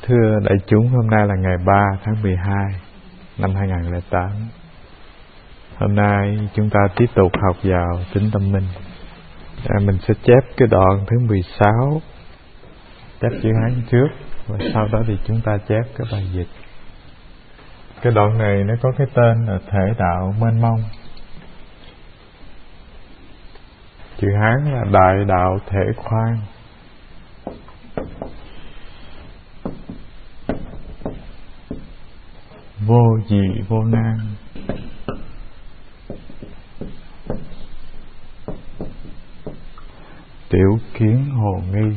Thưa đại chúng, hôm nay là ngày 3 tháng 12 năm 2008. Hôm nay chúng ta tiếp tục học vào tính tâm minh. Mình sẽ chép cái đoạn thứ 16, chép chữ Hán trước, và sau đó thì chúng ta chép cái bài dịch. Cái đoạn này nó có cái tên là thể đạo mênh mông. Chữ Hán là đại đạo thể khoan. Vô dị vô nan. Tiểu kiến hồ nghi.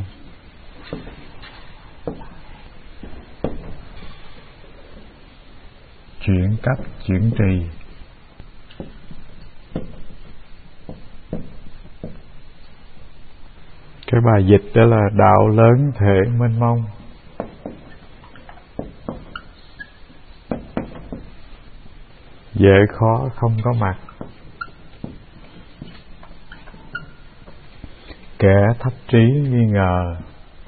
Chuyển cấp chuyển trì. Cái bài dịch đó là đạo lớn thể mênh mông. Dễ khó không có mặt. Kẻ thấp trí nghi ngờ.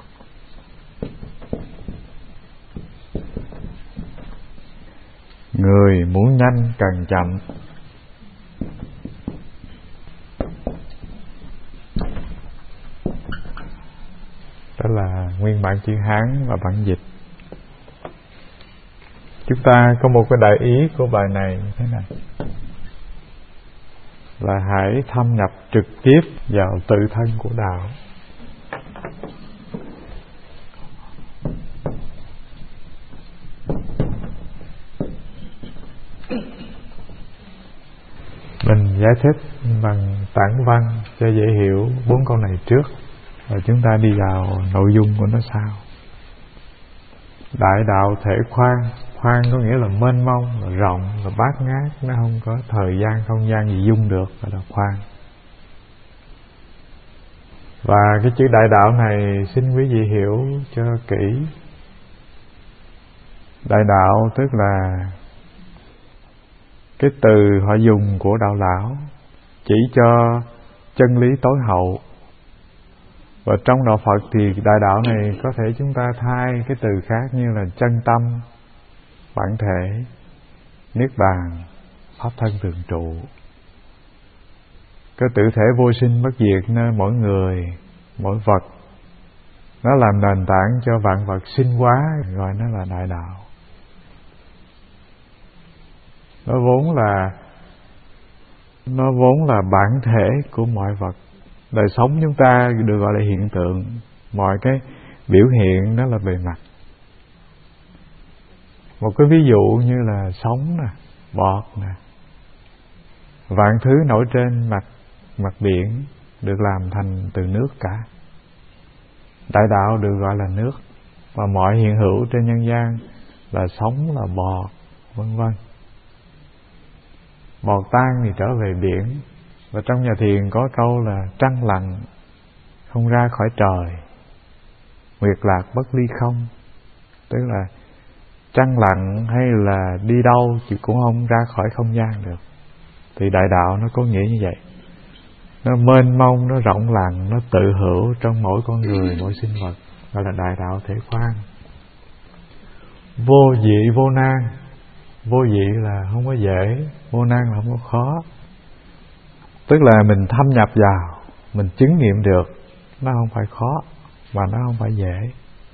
Người muốn nhanh cần chậm. Đó là nguyên bản chữ Hán và bản dịch. Chúng ta có một cái đại ý của bài này như thế này, là hãy thâm nhập trực tiếp vào tự thân của đạo. Mình giải thích bằng tản văn cho dễ hiểu 4 câu này trước, rồi chúng ta đi vào nội dung của nó sau. Đại đạo thể khoan. Khoan có nghĩa là mênh mông, là rộng, là bát ngát, nó không có thời gian, không gian gì dung được, gọi là khoan. Và cái chữ đại đạo này xin quý vị hiểu cho kỹ. Đại đạo tức là cái từ họ dùng của đạo lão chỉ cho chân lý tối hậu. Và trong đạo Phật thì đại đạo này có thể chúng ta thay cái từ khác như là chân tâm, bản thể, niết bàn, pháp thân thường trụ. Cái tự thể vô sinh bất diệt nên mỗi người, mỗi vật, nó làm nền tảng cho vạn vật sinh hóa, gọi nó là đại đạo. Nó vốn là bản thể của mọi vật. Đời sống chúng ta được gọi là hiện tượng. Mọi cái biểu hiện đó là bề mặt. Một cái ví dụ như là sóng nè, bọt nè, vạn thứ nổi trên mặt biển được làm thành từ nước cả. Đại đạo được gọi là nước. Và mọi hiện hữu trên nhân gian là sóng, là bọt, vân vân. Bọt tan thì trở về biển. Và trong nhà thiền có câu là trăng lặng không ra khỏi trời, nguyệt lạc bất ly không. Tức là trăng lặng hay là đi đâu chứ cũng không ra khỏi không gian được. Thì đại đạo nó có nghĩa như vậy. Nó mênh mông, nó rộng lặng, nó tự hữu trong mỗi con người, mỗi sinh vật. Gọi là đại đạo thể khoan. Vô dị vô nan. Vô dị là không có dễ, vô nan là không có khó. Tức là mình thâm nhập vào, mình chứng nghiệm được. Nó không phải khó, mà nó không phải dễ.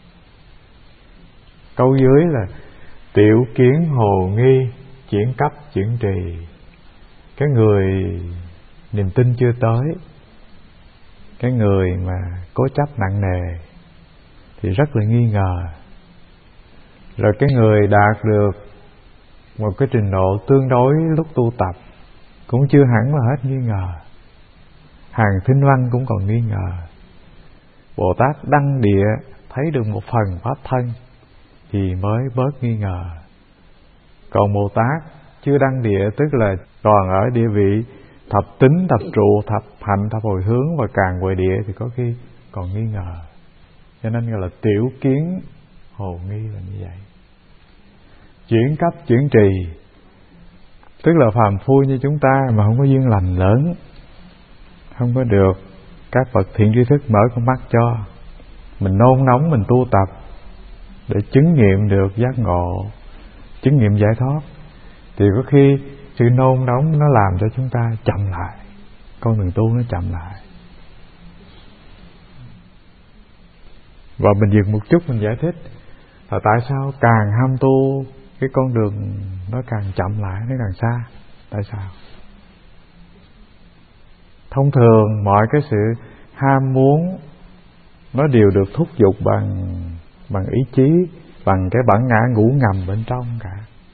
Câu dưới là tiểu kiến hồ nghi, chuyển cấp chuyển trì. Cái người niềm tin chưa tới, cái người mà cố chấp nặng nề thì rất là nghi ngờ. Rồi cái người đạt được một cái trình độ tương đối lúc tu tập cũng chưa hẳn là hết nghi ngờ. Hàng Thinh Văn cũng còn nghi ngờ. Bồ Tát đăng địa thấy được một phần pháp thân thì mới bớt nghi ngờ. Còn Bồ Tát chưa đăng địa tức là còn ở địa vị thập tính, thập trụ, thập hạnh, thập hồi hướng và càng huệ địa thì có khi còn nghi ngờ. Cho nên gọi là tiểu kiến hồ nghi là như vậy. Chuyển cấp chuyển trì tức là phàm phu như chúng ta mà không có duyên lành lớn, không có được các bậc thiện tri thức mở con mắt cho, mình nôn nóng mình tu tập để chứng nghiệm được giác ngộ, chứng nghiệm giải thoát, thì có khi sự nôn nóng nó làm cho chúng ta chậm lại, con đường tu nó chậm lại. Và mình dừng một chút mình giải thích là tại sao càng ham tu cái con đường nó càng chậm lại, nó càng xa. Tại sao? Thông thường mọi cái sự ham muốn nó đều được thúc giục bằng ý chí, bằng cái bản ngã ngủ ngầm bên trong cả.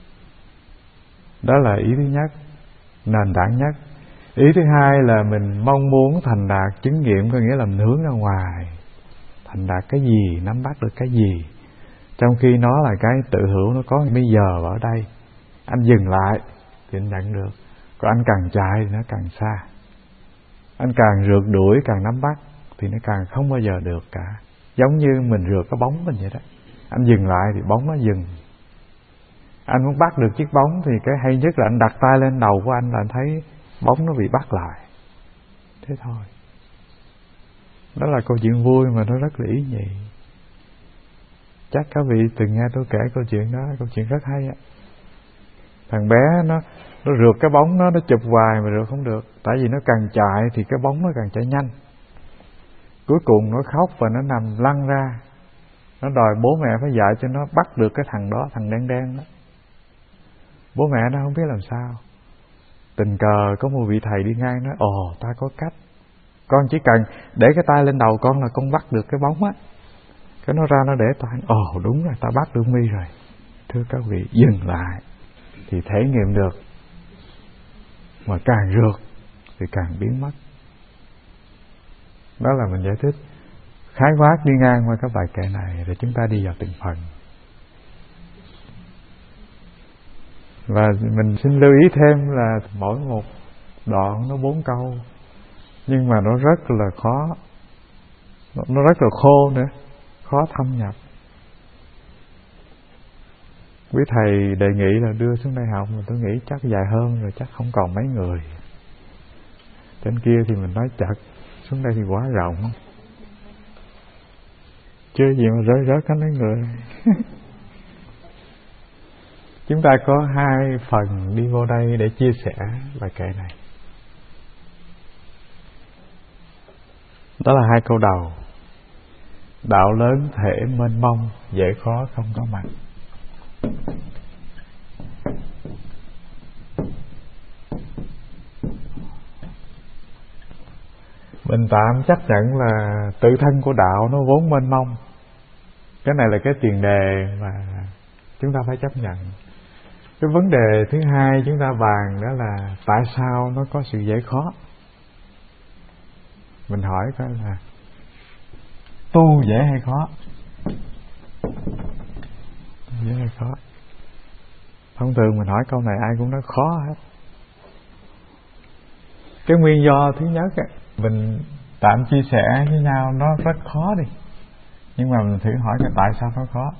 Đó là ý thứ nhất, nền tảng nhất. Ý thứ hai là mình mong muốn thành đạt chứng nghiệm, có nghĩa là mình hướng ra ngoài, thành đạt cái gì, nắm bắt được cái gì, trong khi nó là cái tự hữu, nó có bây giờ ở đây. Anh dừng lại thì anh nhận được, còn anh càng chạy thì nó càng xa. Anh càng rượt đuổi, càng nắm bắt thì nó càng không bao giờ được cả. Giống như mình rượt cái bóng mình vậy đó. Anh dừng lại thì bóng nó dừng. Anh muốn bắt được chiếc bóng thì cái hay nhất là anh đặt tay lên đầu của anh là anh thấy bóng nó bị bắt lại. Thế thôi. Đó là câu chuyện vui mà nó rất là ý nhị. Chắc các vị từng nghe tôi kể câu chuyện đó, câu chuyện rất hay á. Thằng bé nó rượt cái bóng nó chụp hoài mà rượt không được. Tại vì nó càng chạy thì cái bóng nó càng chạy nhanh. Cuối cùng nó khóc và nó nằm lăn ra. Nó đòi bố mẹ phải dạy cho nó bắt được cái thằng đó, thằng đen đen đó. Bố mẹ nó không biết làm sao. Tình cờ có một vị thầy đi ngang nói: ồ, ta có cách. Con chỉ cần để cái tay lên đầu con là con bắt được cái bóng á. Cái nó ra nó để tay. Ồ, đúng rồi, ta bắt được mi rồi. Thưa các vị, dừng lại thì thể nghiệm được. Mà càng rượt thì càng biến mất. Đó là mình giải thích khái quát đi ngang qua các bài kệ này, rồi chúng ta đi vào từng phần. Và mình xin lưu ý thêm là mỗi một đoạn nó 4 câu, nhưng mà nó rất là khó, nó rất là khô nữa, khó thâm nhập. Quý thầy đề nghị là đưa xuống đây học, mà tôi nghĩ chắc dài hơn rồi, chắc không còn mấy người. Trên kia thì mình nói chật, xuống đây thì quá rộng, chưa gì mà rớt cả mấy người. Chúng ta có 2 phần đi vô đây để chia sẻ bài kệ này. Đó là 2 câu đầu. Đạo lớn thể mênh mông, dễ khó không có mặt. Mình tạm chấp nhận là tự thân của đạo nó vốn mênh mông. Cái này là cái tiền đề mà chúng ta phải chấp nhận. Cái vấn đề thứ hai chúng ta bàn đó là tại sao nó có sự dễ khó. Mình hỏi coi là tu dễ hay khó? Dễ hay khó? Thông thường mình hỏi câu này ai cũng nói khó hết. Cái nguyên do thứ nhất ấy, mình tạm chia sẻ với nhau nó rất khó đi. Nhưng mà mình thử hỏi cái tại sao nó khó.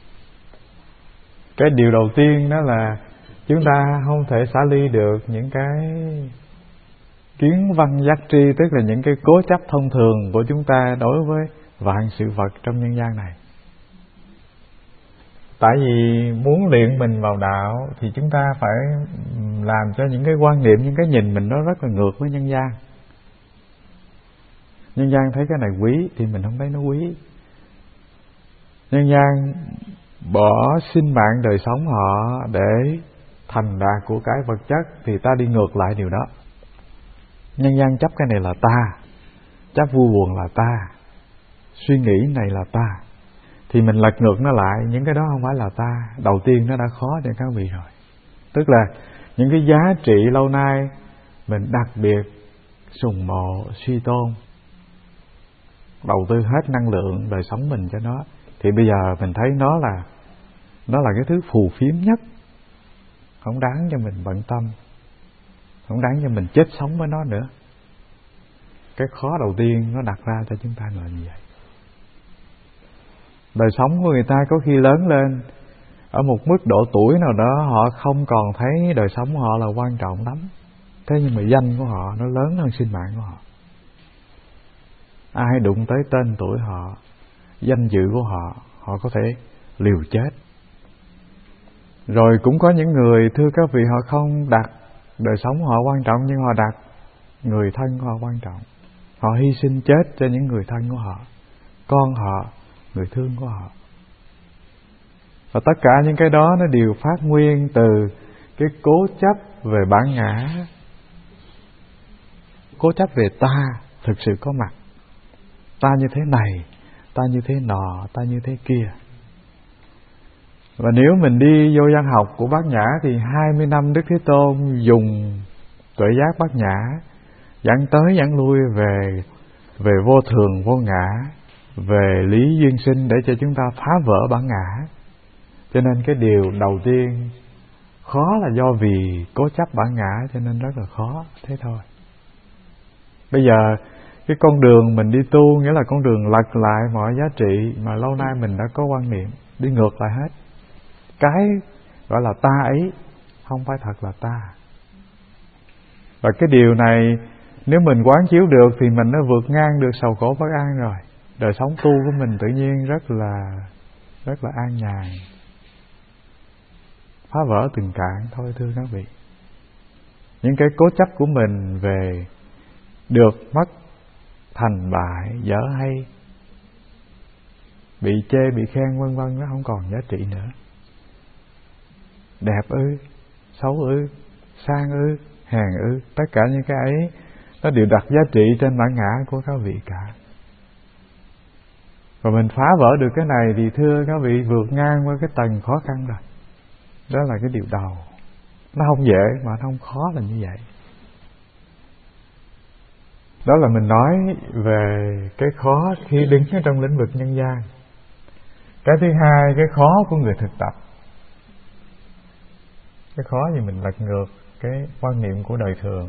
Cái điều đầu tiên đó là chúng ta không thể xả ly được những cái kiến văn giác tri, tức là những cái cố chấp thông thường của chúng ta đối với vạn sự vật trong nhân gian này. Tại vì muốn luyện mình vào đạo thì chúng ta phải làm cho những cái quan niệm, những cái nhìn mình nó rất là ngược với nhân gian. Nhân gian thấy cái này quý thì mình không thấy nó quý. Nhân gian bỏ sinh mạng đời sống họ để thành đạt của cái vật chất thì ta đi ngược lại điều đó. Nhân gian chấp cái này là ta, chấp vui buồn là ta, suy nghĩ này là ta, thì mình lật ngược nó lại, những cái đó không phải là ta. Đầu tiên nó đã khó cho các vị rồi. Tức là những cái giá trị lâu nay mình đặc biệt sùng mộ, suy tôn, đầu tư hết năng lượng đời sống mình cho nó, thì bây giờ mình thấy nó là cái thứ phù phiếm nhất, không đáng cho mình bận tâm, không đáng cho mình chết sống với nó nữa. Cái khó đầu tiên nó đặt ra cho chúng ta là như vậy. Đời sống của người ta có khi lớn lên ở một mức độ tuổi nào đó, họ không còn thấy đời sống của họ là quan trọng lắm. Thế nhưng mà danh của họ nó lớn hơn sinh mạng của họ. Ai đụng tới tên tuổi họ, danh dự của họ, họ có thể liều chết. Rồi cũng có những người, thưa các vị, họ không đặt đời sống họ quan trọng, nhưng họ đặt người thân của họ quan trọng. Họ hy sinh chết cho những người thân của họ, con họ, người thương của họ. Và tất cả những cái đó nó đều phát nguyên từ cái cố chấp về bản ngã, cố chấp về ta thực sự có mặt. Ta như thế này, ta như thế nọ, ta như thế kia. Và nếu mình đi vô văn học của Bát Nhã thì 20 năm Đức Thế Tôn dùng tuệ giác Bát Nhã dẫn tới dẫn lui về vô thường vô ngã, về lý duyên sinh, để cho chúng ta phá vỡ bản ngã. Cho nên cái điều đầu tiên khó là do vì cố chấp bản ngã, cho nên rất là khó, thế thôi. Bây giờ cái con đường mình đi tu nghĩa là con đường lật lại mọi giá trị mà lâu nay mình đã có quan niệm, đi ngược lại hết. Cái gọi là ta ấy không phải thật là ta. Và cái điều này nếu mình quán chiếu được thì mình đã vượt ngang được sầu khổ bất an rồi. Đời sống tu của mình tự nhiên rất là an nhàn, phá vỡ từng cạn thôi, thưa các vị. Những cái cố chấp của mình về được mất, thành bại, dở hay, bị chê bị khen vân vân, nó không còn giá trị nữa. Đẹp ư, xấu ư, sang ư, hèn ư, tất cả những cái ấy nó đều đặt giá trị trên bản ngã của các vị cả. Và mình phá vỡ được cái này thì thưa các vị, vượt ngang qua cái tầng khó khăn rồi. Đó là cái điều đầu. Nó không dễ mà nó không khó là như vậy. Đó là mình nói về cái khó khi đứng ở trong lĩnh vực nhân gian. Cái thứ hai, cái khó của người thực tập. Cái khó gì mình lật ngược cái quan niệm của đời thường.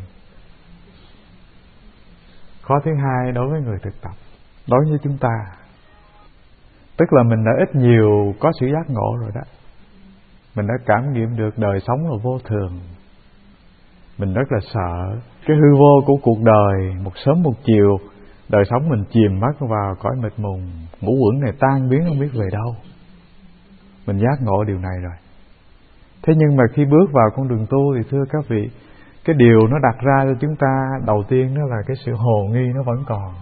Khó thứ hai đối với người thực tập, đối với chúng ta, tức là mình đã ít nhiều có sự giác ngộ rồi đó. Mình đã cảm nghiệm được đời sống là vô thường. Mình rất là sợ cái hư vô của cuộc đời, một sớm một chiều đời sống mình chìm mất vào cõi mịt mùng, ngũ uẩn này tan biến không biết về đâu. Mình giác ngộ điều này rồi. Thế nhưng mà khi bước vào con đường tu thì thưa các vị, cái điều nó đặt ra cho chúng ta đầu tiên đó là cái sự hồ nghi nó vẫn còn.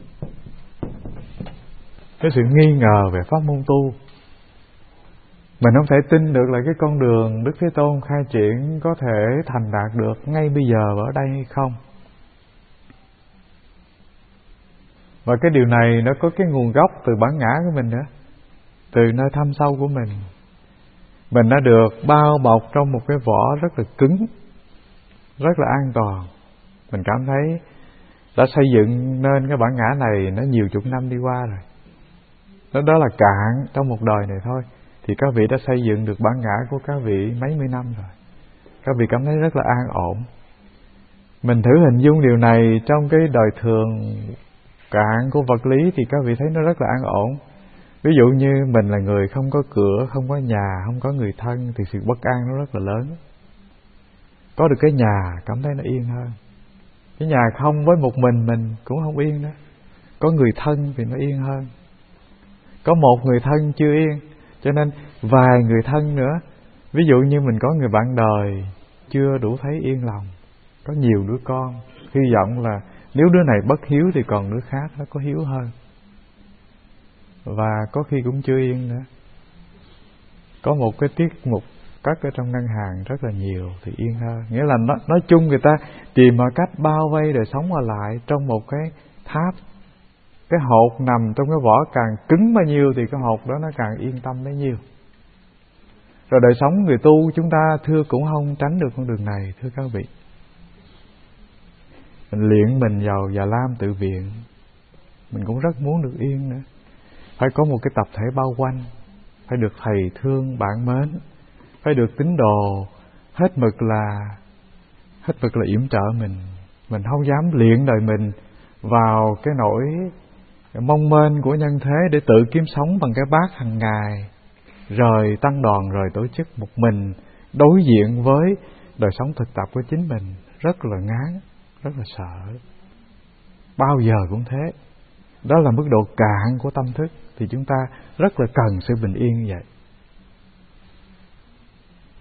Cái sự nghi ngờ về pháp môn tu. Mình không thể tin được là cái con đường Đức Thế Tôn khai triển có thể thành đạt được ngay bây giờ ở đây hay không. Và cái điều này nó có cái nguồn gốc từ bản ngã của mình nữa, từ nơi thâm sâu của mình. Mình đã được bao bọc trong một cái vỏ rất là cứng, rất là an toàn. Mình cảm thấy đã xây dựng nên cái bản ngã này nó nhiều chục năm đi qua rồi. Đó là cạn trong một đời này thôi. Thì các vị đã xây dựng được bản ngã của các vị mấy mươi năm rồi. Các vị cảm thấy rất là an ổn. Mình thử hình dung điều này trong cái đời thường cạn của vật lý thì các vị thấy nó rất là an ổn. Ví dụ như mình là người không có cửa, không có nhà, không có người thân thì sự bất an nó rất là lớn. Có được cái nhà cảm thấy nó yên hơn. Cái nhà không với một mình cũng không yên nữa. Có người thân thì nó yên hơn. Có một người thân chưa yên, cho nên vài người thân nữa. Ví dụ như mình có người bạn đời chưa đủ thấy yên lòng, có nhiều đứa con, hy vọng là nếu đứa này bất hiếu thì còn đứa khác nó có hiếu hơn. Và có khi cũng chưa yên nữa. Có một cái tiết mục cất ở trong ngân hàng rất là nhiều thì yên hơn. Nghĩa là nói chung người ta tìm mọi cách bao vây đời sống lại trong một cái tháp. Cái hột nằm trong cái vỏ càng cứng bao nhiêu thì cái hột đó nó càng yên tâm bấy nhiêu. Rồi đời sống người tu chúng ta thưa cũng không tránh được con đường này, thưa các vị. Mình luyện mình vào Già Lam tự viện, mình cũng rất muốn được yên nữa. Phải có một cái tập thể bao quanh, phải được thầy thương bạn mến, phải được tín đồ hết mực là yểm trợ mình. Mình không dám luyện đời mình vào cái nỗi mong mênh của nhân thế để tự kiếm sống bằng cái bát hàng ngày, rời tăng đoàn, rời tổ chức một mình đối diện với đời sống thực tập của chính mình. Rất là ngán, rất là sợ. Bao giờ cũng thế. Đó là mức độ cạn của tâm thức. Thì chúng ta rất là cần sự bình yên như vậy.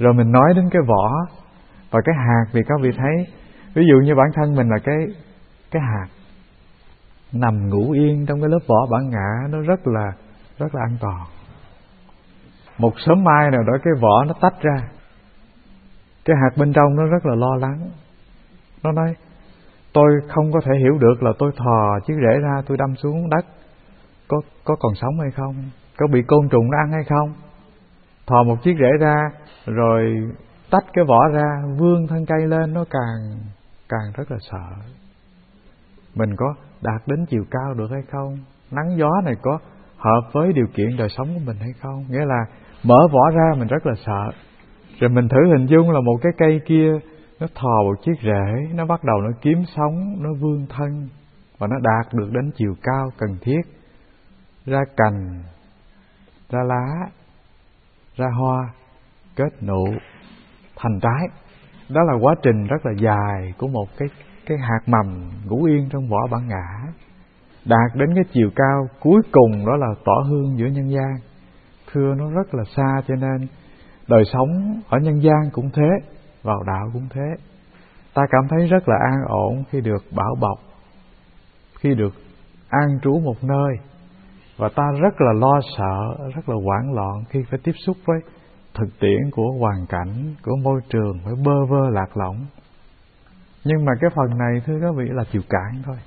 Rồi mình nói đến cái vỏ và cái hạt, thì các vị thấy, ví dụ như bản thân mình là cái hạt nằm ngủ yên trong cái lớp vỏ bản ngã, nó rất là an toàn. Một sớm mai nào đó cái vỏ nó tách ra, cái hạt bên trong nó rất là lo lắng. Nó nói tôi không có thể hiểu được là tôi thò chiếc rễ ra, tôi đâm xuống đất, có còn sống hay không, có bị côn trùng nó ăn hay không. Thò một chiếc rễ ra rồi tách cái vỏ ra, vươn thân cây lên, nó càng rất là sợ. Mình có đạt đến chiều cao được hay không, nắng gió này có hợp với điều kiện đời sống của mình hay không. Nghĩa là mở vỏ ra mình rất là sợ. Rồi mình thử hình dung là một cái cây kia, nó thò một chiếc rễ, nó bắt đầu nó kiếm sống, nó vươn thân, và nó đạt được đến chiều cao cần thiết, ra cành, ra lá, ra hoa, kết nụ, thành trái. Đó là quá trình rất là dài của một cái hạt mầm ngủ yên trong vỏ bản ngã, đạt đến cái chiều cao cuối cùng, đó là tỏ hương giữa nhân gian. Thưa, nó rất là xa, cho nên đời sống ở nhân gian cũng thế, vào đạo cũng thế. Ta cảm thấy rất là an ổn khi được bảo bọc, khi được an trú một nơi, và ta rất là lo sợ, rất là hoảng loạn khi phải tiếp xúc với thực tiễn của hoàn cảnh, của môi trường, phải bơ vơ lạc lõng. Nhưng mà cái phần này thưa các vị là chịu cạn thôi.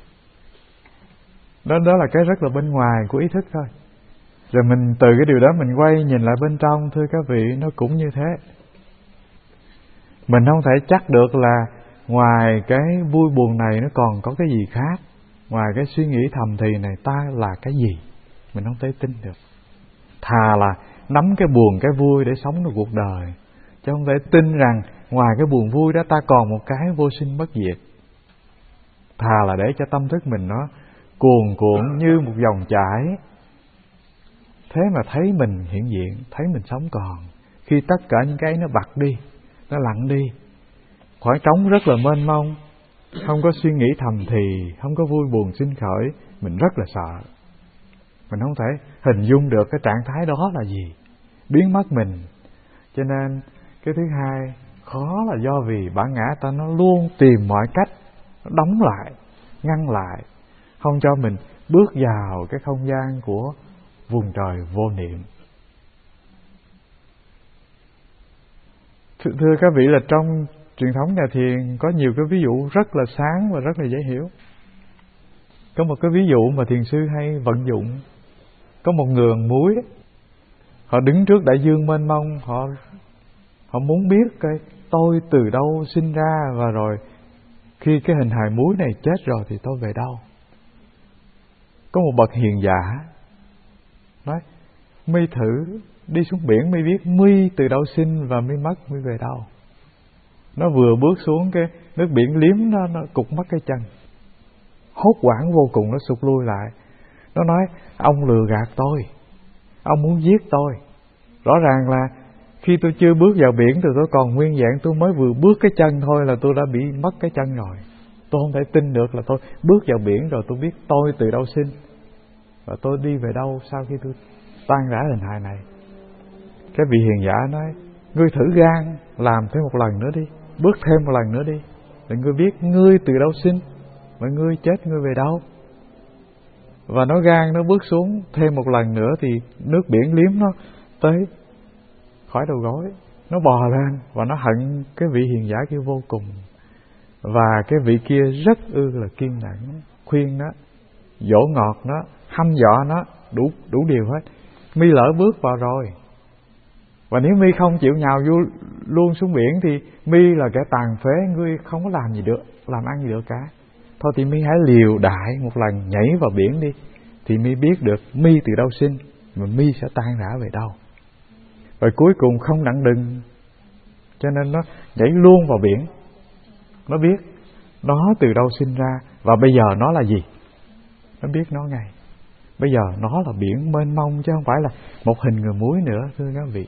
Đó là cái rất là bên ngoài của ý thức thôi. Rồi mình từ cái điều đó mình quay nhìn lại bên trong, thưa các vị, nó cũng như thế. Mình không thể chắc được là ngoài cái vui buồn này nó còn có cái gì khác. Ngoài cái suy nghĩ thầm thì này ta là cái gì, mình không thể tin được. Thà là nắm cái buồn cái vui để sống được cuộc đời, chứ không thể tin rằng ngoài cái buồn vui đó ta còn một cái vô sinh bất diệt. Thà là để cho tâm thức mình nó cuồn cuộn như một dòng chảy, thế mà thấy mình hiện diện, thấy mình sống còn, khi tất cả những cái nó bặt đi, nó lặng đi, khoảng trống rất là mênh mông, không có suy nghĩ thầm thì, không có vui buồn sinh khởi, mình rất là sợ. Mình không thể hình dung được cái trạng thái đó là gì, biến mất mình. Cho nên cái thứ hai, khó là do vì bản ngã ta nó luôn tìm mọi cách, nó đóng lại, ngăn lại, không cho mình bước vào cái không gian của vùng trời vô niệm. Thưa các vị, là trong truyền thống nhà thiền có nhiều cái ví dụ rất là sáng và rất là dễ hiểu. Có một cái ví dụ mà thiền sư hay vận dụng. Có một người bằng muối, họ đứng trước đại dương mênh mông, họ muốn biết cái tôi từ đâu sinh ra, và rồi khi cái hình hài muối này chết rồi thì tôi về đâu. Có một bậc hiền giả nói: mi thử đi xuống biển, mi biết mi từ đâu sinh và mi mất, mi về đâu. Nó vừa bước xuống cái nước biển liếm nó cụt mất cái chân, hốt hoảng vô cùng, nó sụt lui lại. Nó nói: ông lừa gạt tôi, ông muốn giết tôi. Rõ ràng là khi tôi chưa bước vào biển thì tôi còn nguyên vẹn, tôi mới vừa bước cái chân thôi là tôi đã bị mất cái chân rồi. Tôi không thể tin được là tôi bước vào biển rồi tôi biết tôi từ đâu sinh và tôi đi về đâu sau khi tôi tan rã hình hài này. Cái vị hiền giả nói: ngươi thử gan làm thêm một lần nữa đi, bước thêm một lần nữa đi, để ngươi biết ngươi từ đâu sinh và ngươi chết ngươi về đâu. Và nó gan nó bước xuống thêm một lần nữa thì nước biển liếm nó tới khỏi đầu gối, nó bò lên và nó hận cái vị hiền giả kia vô cùng. Và cái vị kia rất là kiên nhẫn, khuyên nó, dỗ ngọt nó, hăm dọa nó, đủ điều hết. Mi lỡ bước vào rồi, và nếu mi không chịu nhào vô luôn xuống biển thì mi là kẻ tàn phế, ngươi không có làm gì được, làm ăn gì được cả. Thôi thì mi hãy liều đại một lần nhảy vào biển đi, thì mi biết được mi từ đâu sinh mà mi sẽ tan rã về đâu. Và cuối cùng không đặng đừng, cho nên nó nhảy luôn vào biển. Nó biết nó từ đâu sinh ra và bây giờ nó là gì, nó biết nó ngay. Bây giờ nó là biển mênh mông chứ không phải là một hình người muối nữa, thưa các vị.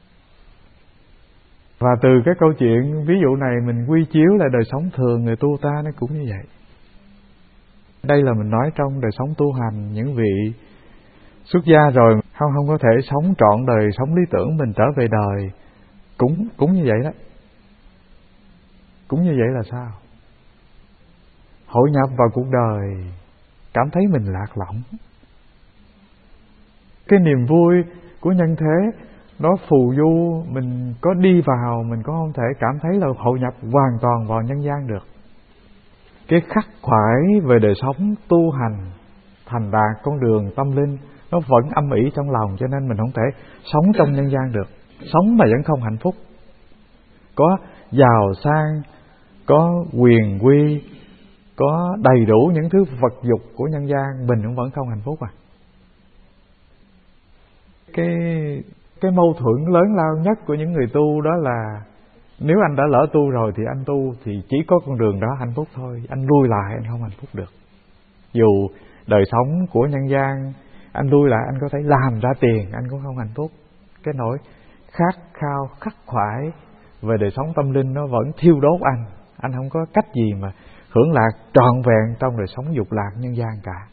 Và từ cái câu chuyện ví dụ này mình quy chiếu lại đời sống thường người tu ta nó cũng như vậy. Đây là mình nói trong đời sống tu hành, những vị xuất gia rồi không có thể sống trọn đời sống lý tưởng mình trở về đời, Cũng như vậy đó. Cũng như vậy là sao? Hội nhập vào cuộc đời, cảm thấy mình lạc lõng. Cái niềm vui của nhân thế nó phù du, mình có đi vào mình có không thể cảm thấy là hội nhập hoàn toàn vào nhân gian được. Cái khắc khoải về đời sống tu hành, thành đạt con đường tâm linh nó vẫn âm ỉ trong lòng, cho nên mình không thể sống trong nhân gian được. Sống mà vẫn không hạnh phúc. Có giàu sang, có quyền quy, có đầy đủ những thứ vật dục của nhân gian, mình cũng vẫn không hạnh phúc à. Cái mâu thuẫn lớn lao nhất của những người tu đó là nếu anh đã lỡ tu rồi thì anh tu thì chỉ có con đường đó hạnh phúc thôi. Anh lui lại anh không hạnh phúc được. Dù đời sống của nhân gian anh lui lại anh có thể làm ra tiền, anh cũng không hạnh phúc. Cái nỗi khát khao khắc khoải về đời sống tâm linh nó vẫn thiêu đốt anh. Anh không có cách gì mà hưởng lạc trọn vẹn trong đời sống dục lạc nhân gian cả.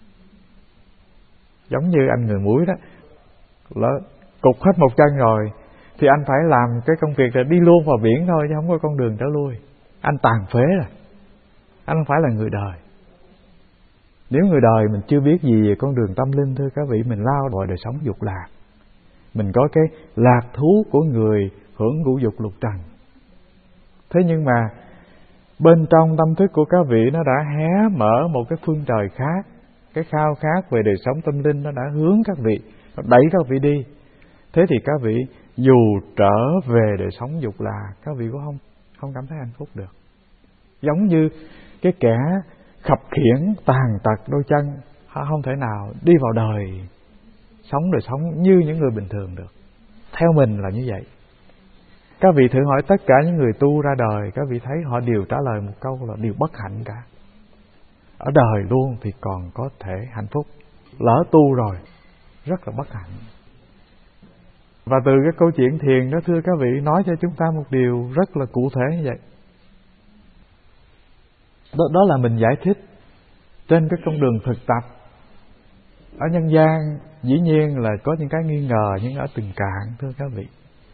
Giống như anh người muối đó, lỡ cục hết một chân rồi thì anh phải làm cái công việc là đi luôn vào biển thôi, chứ không có con đường trở lui. Anh tàn phế rồi. Anh không phải là người đời. Nếu người đời mình chưa biết gì về con đường tâm linh, thưa các vị, mình lao vào đời sống dục lạc. Mình có cái lạc thú của người hưởng ngũ dục lục trần. Thế nhưng mà bên trong tâm thức của các vị nó đã hé mở một cái phương trời khác. Cái khao khát về đời sống tâm linh nó đã hướng các vị, nó đẩy các vị đi. Thế thì các vị dù trở về đời sống dục lạc, các vị cũng không cảm thấy hạnh phúc được. Giống như cái kẻ khập khiễng tàn tật đôi chân, không thể nào đi vào đời sống đời sống như những người bình thường được. Theo mình là như vậy. Các vị thử hỏi tất cả những người tu ra đời, các vị thấy họ đều trả lời một câu là đều bất hạnh cả. Ở đời luôn thì còn có thể hạnh phúc, lỡ tu rồi rất là bất hạnh. Và từ cái câu chuyện thiền đó, thưa các vị, nói cho chúng ta một điều rất là cụ thể như vậy. Đó là mình giải thích trên cái con đường thực tập. Ở nhân gian dĩ nhiên là có những cái nghi ngờ, nhưng ở tình cảm, thưa các vị,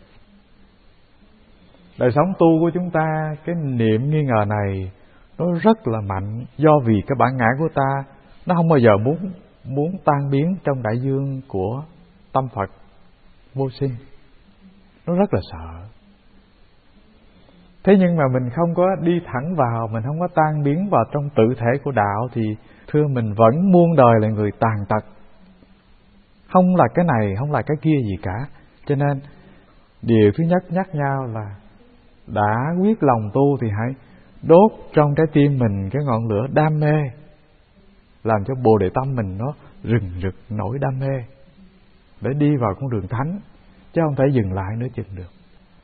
đời sống tu của chúng ta, cái niệm nghi ngờ này nó rất là mạnh. Do vì cái bản ngã của ta nó không bao giờ muốn tan biến trong đại dương của tâm Phật vô sinh. Nó rất là sợ. Thế nhưng mà mình không có đi thẳng vào, mình không có tan biến vào trong tự thể của đạo, thì thưa mình vẫn muôn đời là người tàn tật, không là cái này không là cái kia gì cả. Cho nên điều thứ nhất nhắc nhau là đã quyết lòng tu thì hãy đốt trong trái tim mình cái ngọn lửa đam mê, làm cho bồ đề tâm mình nó rừng rực nổi đam mê để đi vào con đường thánh, chứ không thể dừng lại nữa chừng được.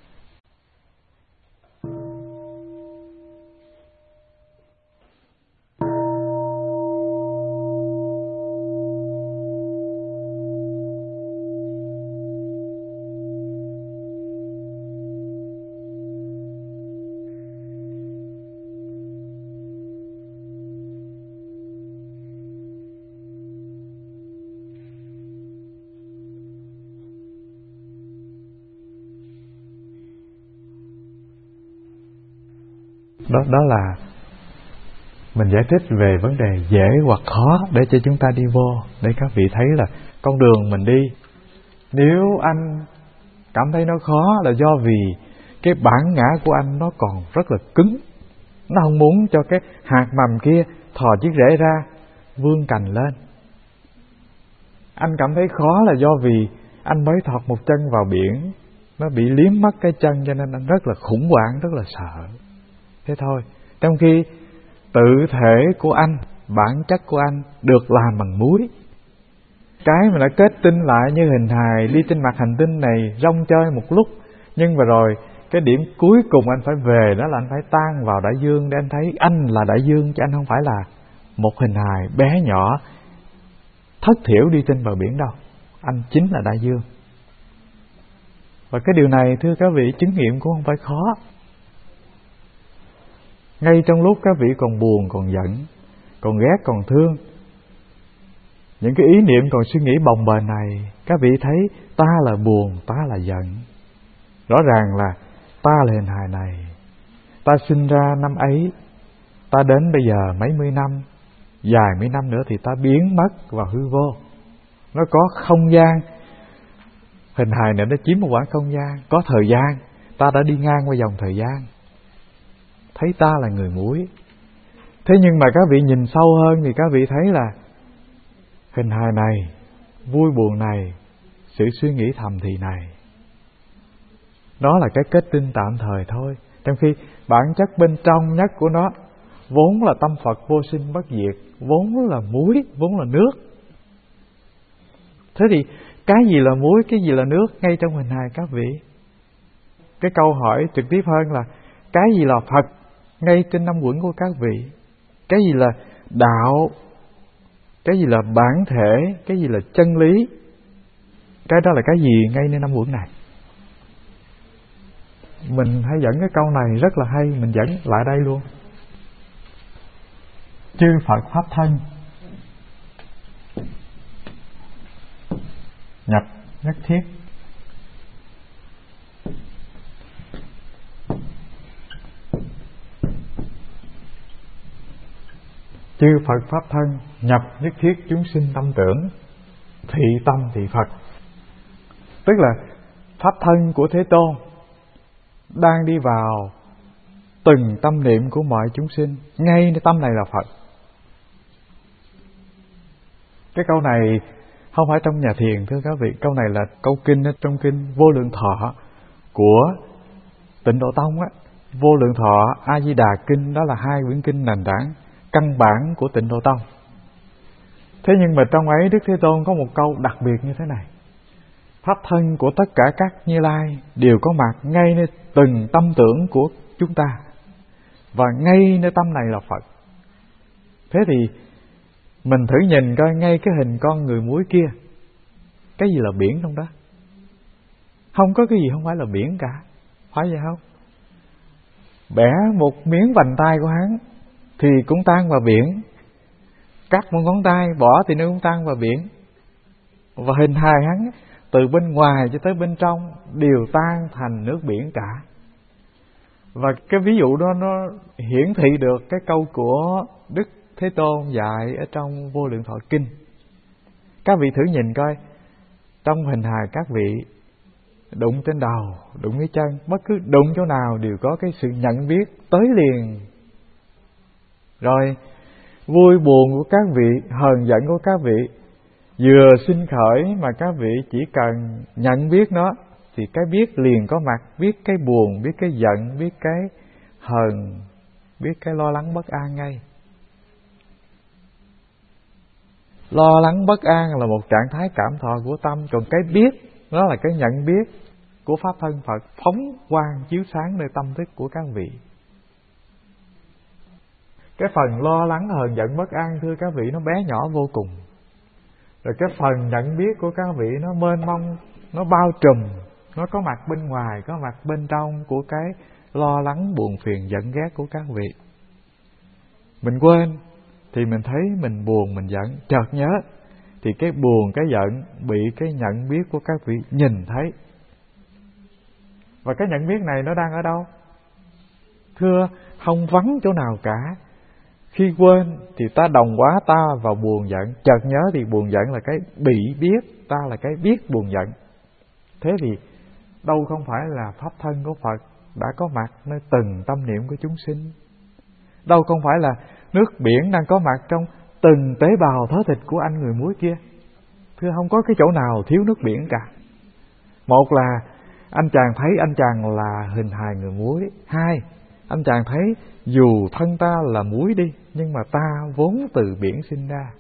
Đó là mình giải thích về vấn đề dễ hoặc khó để cho chúng ta đi vô, để các vị thấy là con đường mình đi. Nếu anh cảm thấy nó khó là do vì cái bản ngã của anh nó còn rất là cứng, nó không muốn cho cái hạt mầm kia thò chiếc rễ ra vươn cành lên. Anh cảm thấy khó là do vì anh mới thọt một chân vào biển, nó bị liếm mất cái chân, cho nên anh rất là khủng hoảng, rất là sợ. Thế thôi. Trong khi tự thể của anh, bản chất của anh được làm bằng muối. Cái mà đã kết tinh lại như hình hài đi trên mặt hành tinh này rong chơi một lúc, nhưng mà rồi cái điểm cuối cùng anh phải về, đó là anh phải tan vào đại dương để anh thấy anh là đại dương, chứ anh không phải là một hình hài bé nhỏ thất thiểu đi trên bờ biển đâu. Anh chính là đại dương. Và cái điều này thưa các vị, chứng nghiệm cũng không phải khó. Ngay trong lúc các vị còn buồn, còn giận, còn ghét, còn thương, những cái ý niệm còn suy nghĩ bồng bềnh này, các vị thấy ta là buồn, ta là giận. Rõ ràng là ta là hình hài này, ta sinh ra năm ấy, ta đến bây giờ mấy mươi năm, vài mươi năm nữa thì ta biến mất vào hư vô. Nó có không gian, hình hài này nó chiếm một khoảng không gian, có thời gian, ta đã đi ngang qua dòng thời gian, thấy ta là người muối. Thế nhưng mà các vị nhìn sâu hơn thì các vị thấy là hình hài này, vui buồn này, sự suy nghĩ thầm thì này, đó là cái kết tinh tạm thời thôi. Trong khi bản chất bên trong nhất của nó vốn là tâm Phật vô sinh bất diệt, vốn là muối, vốn là nước. Thế thì cái gì là muối, cái gì là nước ngay trong hình hài các vị? Cái câu hỏi trực tiếp hơn là cái gì là Phật ngay trên năm uẩn của các vị? Cái gì là đạo? Cái gì là bản thể? Cái gì là chân lý? Cái đó là cái gì ngay nơi năm uẩn này? Mình hay dẫn cái câu này rất là hay, mình dẫn lại đây luôn. Chư Phật Pháp thân nhập nhất thiết, chư Phật Pháp thân nhập nhất thiết chúng sinh tâm tưởng, thị tâm thị Phật. Tức là Pháp thân của Thế Tôn đang đi vào từng tâm niệm của mọi chúng sinh, ngay tâm này là Phật. Cái câu này không phải trong nhà thiền thưa các vị, câu này là câu kinh ở trong kinh Vô Lượng Thọ của Tịnh Độ Tông á. Vô Lượng Thọ, A Di Đà kinh, đó là hai quyển kinh nền tảng căn bản của Tịnh Độ Tông. Thế nhưng mà trong ấy Đức Thế Tôn có một câu đặc biệt như thế này: Pháp thân của tất cả các Như Lai đều có mặt ngay nơi từng tâm tưởng của chúng ta, và ngay nơi tâm này là Phật. Thế thì mình thử nhìn coi ngay cái hình con người muối kia, cái gì là biển trong đó? Không có cái gì không phải là biển cả, phải vậy không? Bẻ một miếng vành tay của hắn thì cũng tan vào biển, cắt một ngón tay bỏ thì nó cũng tan vào biển. Và hình hài hắn từ bên ngoài cho tới bên trong đều tan thành nước biển cả. Và cái ví dụ đó nó hiển thị được cái câu của Đức Thế Tôn dạy ở trong Vô Lượng Thọ Kinh. Các vị thử nhìn coi, trong hình hài các vị đụng trên đầu, đụng cái chân, bất cứ đụng chỗ nào đều có cái sự nhận biết tới liền. Rồi vui buồn của các vị, hờn giận của các vị vừa sinh khởi mà các vị chỉ cần nhận biết nó thì cái biết liền có mặt, biết cái buồn, biết cái giận, biết cái hờn, biết cái lo lắng bất an ngay. Lo lắng bất an là một trạng thái cảm thọ của tâm, còn cái biết nó là cái nhận biết của Pháp thân Phật phóng quang chiếu sáng nơi tâm thức của các vị. Cái phần lo lắng hờn giận bất an thưa các vị nó bé nhỏ vô cùng. Rồi cái phần nhận biết của các vị nó mênh mông, nó bao trùm, nó có mặt bên ngoài, có mặt bên trong của cái lo lắng buồn phiền giận ghét của các vị. Mình quên thì mình thấy mình buồn, mình giận, chợt nhớ thì cái buồn, cái giận bị cái nhận biết của các vị nhìn thấy. Và cái nhận biết này nó đang ở đâu? Thưa, không vắng chỗ nào cả. Khi quên thì ta đồng hóa ta vào buồn giận, chợt nhớ thì buồn giận là cái bị biết, ta là cái biết buồn giận. Thế thì đâu không phải là Pháp thân của Phật đã có mặt nơi từng tâm niệm của chúng sinh. Đâu không phải là nước biển đang có mặt trong từng tế bào thớ thịt của anh người muối kia. Thưa, không có cái chỗ nào thiếu nước biển cả. Một là anh chàng thấy anh chàng là hình hài người muối. Hai, anh chàng thấy dù thân ta là muối đi, nhưng mà ta vốn từ biển sinh ra.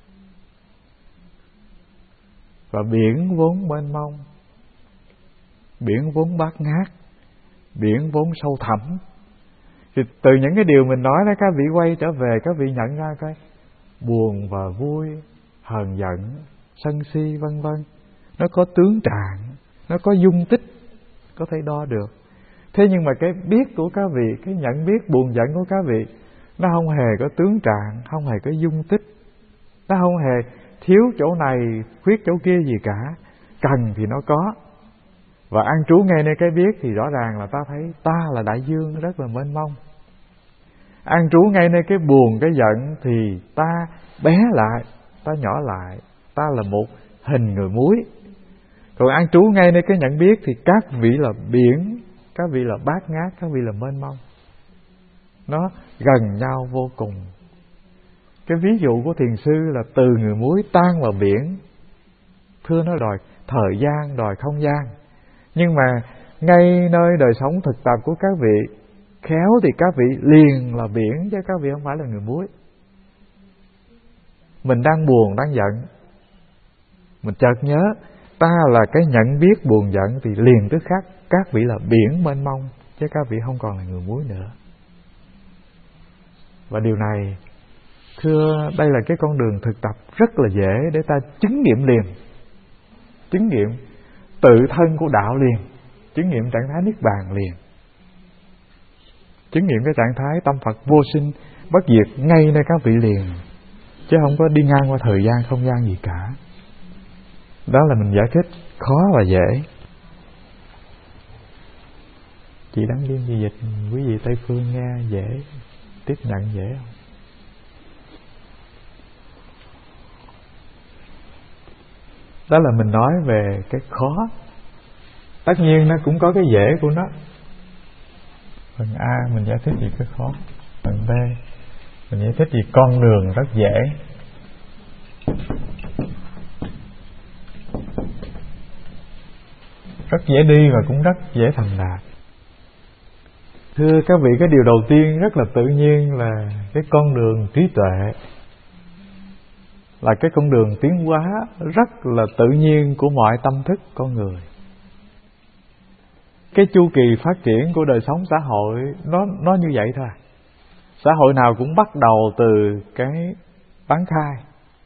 Và biển vốn mênh mông, biển vốn bát ngát, biển vốn sâu thẳm. Thì từ những cái điều mình nói đó, các vị quay trở về, các vị nhận ra coi, buồn và vui, hờn giận, sân si vân vân, nó có tướng trạng, nó có dung tích, có thể đo được. Thế nhưng mà cái biết của các vị, cái nhận biết buồn giận của các vị, nó không hề có tướng trạng, không hề có dung tích, nó không hề thiếu chỗ này, khuyết chỗ kia gì cả. Cần thì nó có, Và an trú ngay nơi cái biết thì rõ ràng là ta thấy ta là đại dương rất là mênh mông. An trú ngay nơi cái buồn, cái giận thì ta bé lại, ta nhỏ lại, ta là một hình người muối. Còn an trú ngay nơi cái nhận biết thì các vị là biển, các vị là bát ngát, các vị là mênh mông. Nó gần nhau vô cùng. Cái ví dụ của thiền sư là từ người muối tan vào biển. Thưa nó đòi thời gian, đòi không gian. Nhưng mà ngay nơi đời sống thực tập của các vị, khéo thì các vị liền là biển, chứ các vị không phải là người muối. Mình đang buồn, đang giận, mình chợt nhớ ta là cái nhận biết buồn giận thì liền tức khắc các vị là biển mênh mông, chứ các vị không còn là người muối nữa. Và điều này, thưa, đây là cái con đường thực tập rất là dễ để ta chứng nghiệm liền, chứng nghiệm tự thân của đạo liền, chứng nghiệm trạng thái niết bàn liền, chứng nghiệm cái trạng thái tâm Phật vô sinh bất diệt ngay nơi các vị liền, chứ không có đi ngang qua thời gian không gian gì cả. Đó là mình giải thích khó và dễ. Chị Đăng Liên gì dịch, quý vị Tây Phương nghe dễ, tiếp nhận dễ không? Đó là mình nói về cái khó. Tất nhiên nó cũng có cái dễ của nó. Phần A mình giải thích về cái khó. Phần B mình giải thích về con đường rất dễ. Rất dễ đi và cũng rất dễ thành đạt. Thưa các vị, cái điều đầu tiên rất là tự nhiên là cái con đường trí tuệ, là cái con đường tiến hóa rất là tự nhiên của mọi tâm thức con người. Cái chu kỳ phát triển của đời sống xã hội nó như vậy thôi. Xã hội nào cũng bắt đầu từ cái bán khai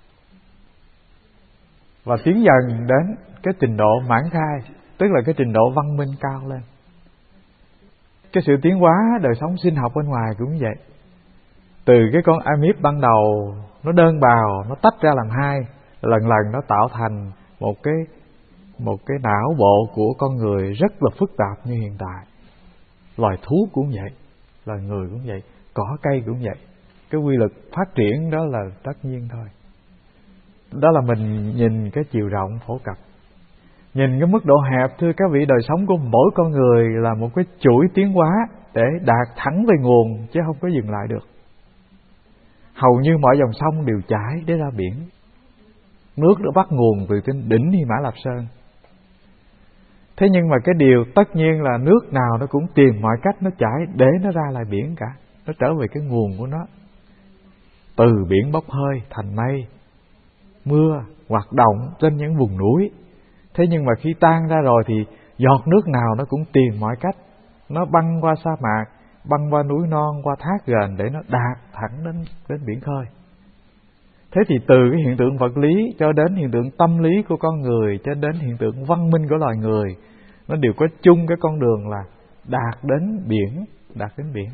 và tiến dần đến cái trình độ mãn khai, tức là cái trình độ văn minh cao lên. Cái sự tiến hóa đời sống sinh học bên ngoài cũng vậy. Từ cái con amip ban đầu nó đơn bào, nó tách ra làm hai, lần lần nó tạo thành một cái não bộ của con người rất là phức tạp như hiện tại. Loài thú cũng vậy, loài người cũng vậy, cỏ cây cũng vậy. Cái quy luật phát triển đó là tất nhiên thôi. Đó là mình nhìn cái chiều rộng phổ cập. Nhìn cái mức độ hẹp, thưa các vị, đời sống của mỗi con người là một cái chuỗi tiến hóa để đạt thẳng về nguồn, chứ không có dừng lại được. Hầu như mọi dòng sông đều chảy để ra biển. Nước đã bắt nguồn từ trên đỉnh Hy Mã Lạp Sơn. Thế nhưng mà cái điều tất nhiên là nước nào nó cũng tìm mọi cách nó chảy để nó ra lại biển cả. Nó trở về cái nguồn của nó. Từ biển bốc hơi thành mây, mưa hoạt động trên những vùng núi. Thế nhưng mà khi tan ra rồi thì giọt nước nào nó cũng tìm mọi cách. Nó băng qua sa mạc, băng qua núi non, qua thác gền để nó đạt thẳng đến biển khơi. Thế thì từ cái hiện tượng vật lý cho đến hiện tượng tâm lý của con người, cho đến hiện tượng văn minh của loài người, nó đều có chung cái con đường là đạt đến biển, đạt đến biển.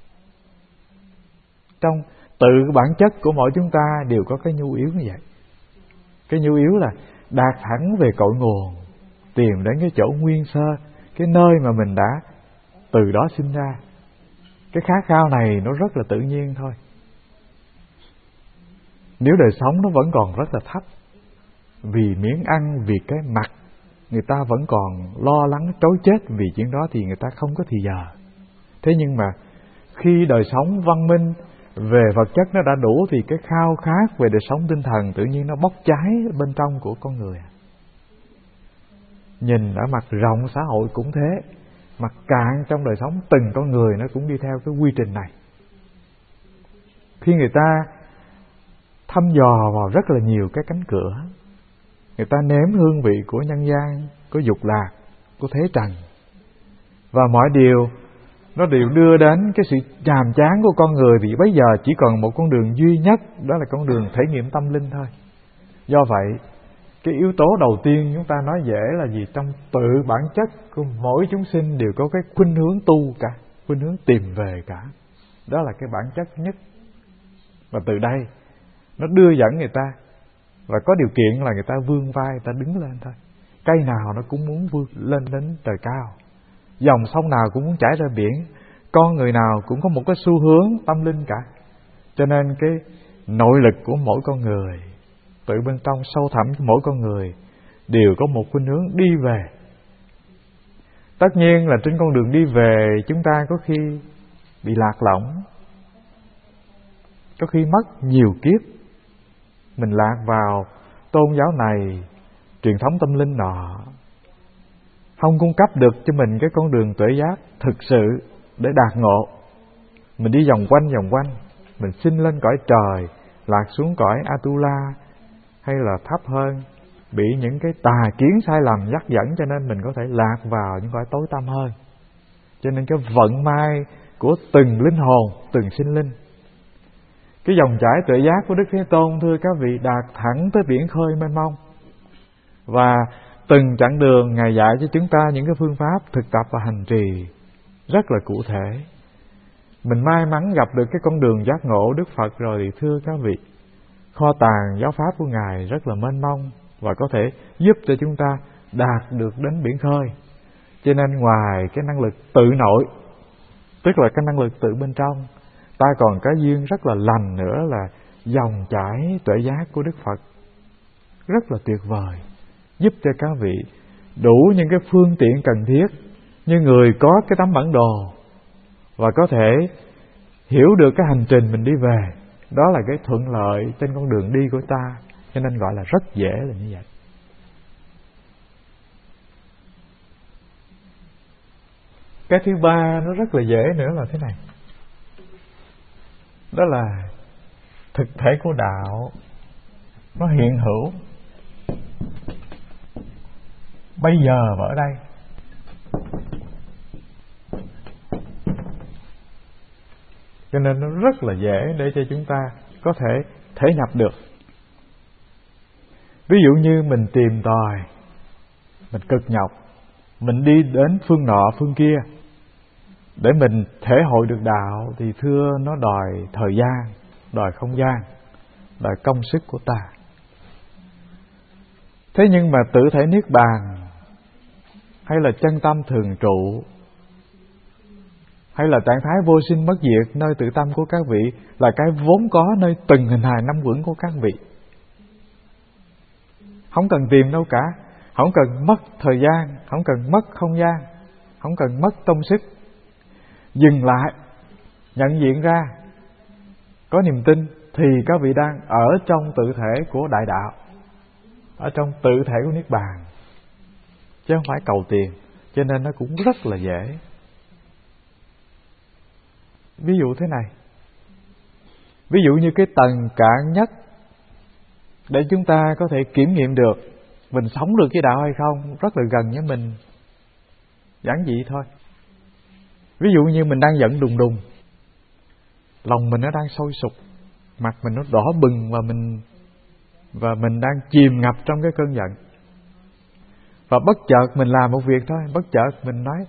Trong tự bản chất của mỗi chúng ta đều có cái nhu yếu như vậy. Cái nhu yếu là đạt thẳng về cội nguồn, tìm đến cái chỗ nguyên sơ, cái nơi mà mình đã từ đó sinh ra. Cái khát khao này nó rất là tự nhiên thôi. Nếu đời sống nó vẫn còn rất là thấp, vì miếng ăn, vì cái mặt, người ta vẫn còn lo lắng trối chết vì chuyện đó thì người ta không có thì giờ. Thế nhưng mà khi đời sống văn minh về vật chất nó đã đủ thì cái khao khát về đời sống tinh thần tự nhiên nó bốc cháy bên trong của con người. Nhìn ở mặt rộng xã hội cũng thế, mặt cạn trong đời sống từng con người nó cũng đi theo cái quy trình này. Khi người ta thăm dò vào rất là nhiều cái cánh cửa, người ta nếm hương vị của nhân gian, của dục lạc, của thế trần, và mọi điều nó đều đưa đến cái sự nhàm chán của con người, thì bây giờ chỉ còn một con đường duy nhất, đó là con đường thể nghiệm tâm linh thôi. Do vậy, cái yếu tố đầu tiên chúng ta nói dễ là gì? Trong tự bản chất của mỗi chúng sinh đều có cái khuynh hướng tu cả, khuynh hướng tìm về cả. Đó là cái bản chất nhất. Và từ đây nó đưa dẫn người ta, và có điều kiện là người ta vươn vai, người ta đứng lên thôi. Cây nào nó cũng muốn vươn lên đến trời cao, dòng sông nào cũng muốn chảy ra biển, con người nào cũng có một cái xu hướng tâm linh cả. Cho nên cái nội lực của mỗi con người, từ bên trong sâu thẳm của mỗi con người đều có một khuynh hướng đi về. Tất nhiên là trên con đường đi về, chúng ta có khi bị lạc lõng, có khi mất nhiều kiếp. Mình lạc vào tôn giáo này, truyền thống tâm linh nọ, không cung cấp được cho mình cái con đường tuệ giác thực sự để đạt ngộ. Mình đi vòng quanh, mình sinh lên cõi trời, lạc xuống cõi Atula, hay là thấp hơn, bị những cái tà kiến sai lầm dắt dẫn, cho nên mình có thể lạc vào những cõi tối tăm hơn. Cho nên cái vận may của từng linh hồn, từng sinh linh, cái dòng chảy tuệ giác của Đức Thế Tôn, thưa các vị, đạt thẳng tới biển khơi mênh mông. Và từng chặng đường Ngài dạy cho chúng ta những cái phương pháp thực tập và hành trì rất là cụ thể. Mình may mắn gặp được cái con đường giác ngộ Đức Phật rồi thì thưa các vị, kho tàng giáo pháp của Ngài rất là mênh mông và có thể giúp cho chúng ta đạt được đến biển khơi. Cho nên ngoài cái năng lực tự nội, tức là cái năng lực tự bên trong, ta còn có duyên rất là lành nữa là dòng chảy tuệ giác của Đức Phật rất là tuyệt vời, giúp cho các vị đủ những cái phương tiện cần thiết, như người có cái tấm bản đồ và có thể hiểu được cái hành trình mình đi về. Đó là cái thuận lợi trên con đường đi của ta, cho nên gọi là rất dễ là như vậy. Cái thứ ba nó rất là dễ nữa là thế này, đó là thực thể của đạo nó hiện hữu bây giờ và ở đây. Cho nên nó rất là dễ để cho chúng ta có thể nhập được. Ví dụ như mình tìm tòi, mình cực nhọc, mình đi đến phương nọ phương kia để mình thể hội được đạo, thì thưa nó đòi thời gian, đòi không gian, đòi công sức của ta. Thế nhưng mà tự thể niết bàn, hay là chân tâm thường trụ, hay là trạng thái vô sinh bất diệt nơi tự tâm của các vị, là cái vốn có nơi từng hình hài năm quẩn của các vị. Không cần tìm đâu cả, không cần mất thời gian, không cần mất không gian, không cần mất công sức. Dừng lại, nhận diện ra, có niềm tin thì các vị đang ở trong tự thể của đại đạo, ở trong tự thể của niết bàn, chứ không phải cầu tiền. Cho nên nó cũng rất là dễ. Ví dụ thế này, ví dụ như cái tầng cạn nhất để chúng ta có thể kiểm nghiệm được mình sống được cái đạo hay không, rất là gần với mình, giản dị thôi. Ví dụ như mình đang giận đùng đùng, lòng mình nó đang sôi sục, mặt mình nó đỏ bừng, và mình đang chìm ngập trong cái cơn giận. Và bất chợt mình làm một việc thôi, bất chợt mình nói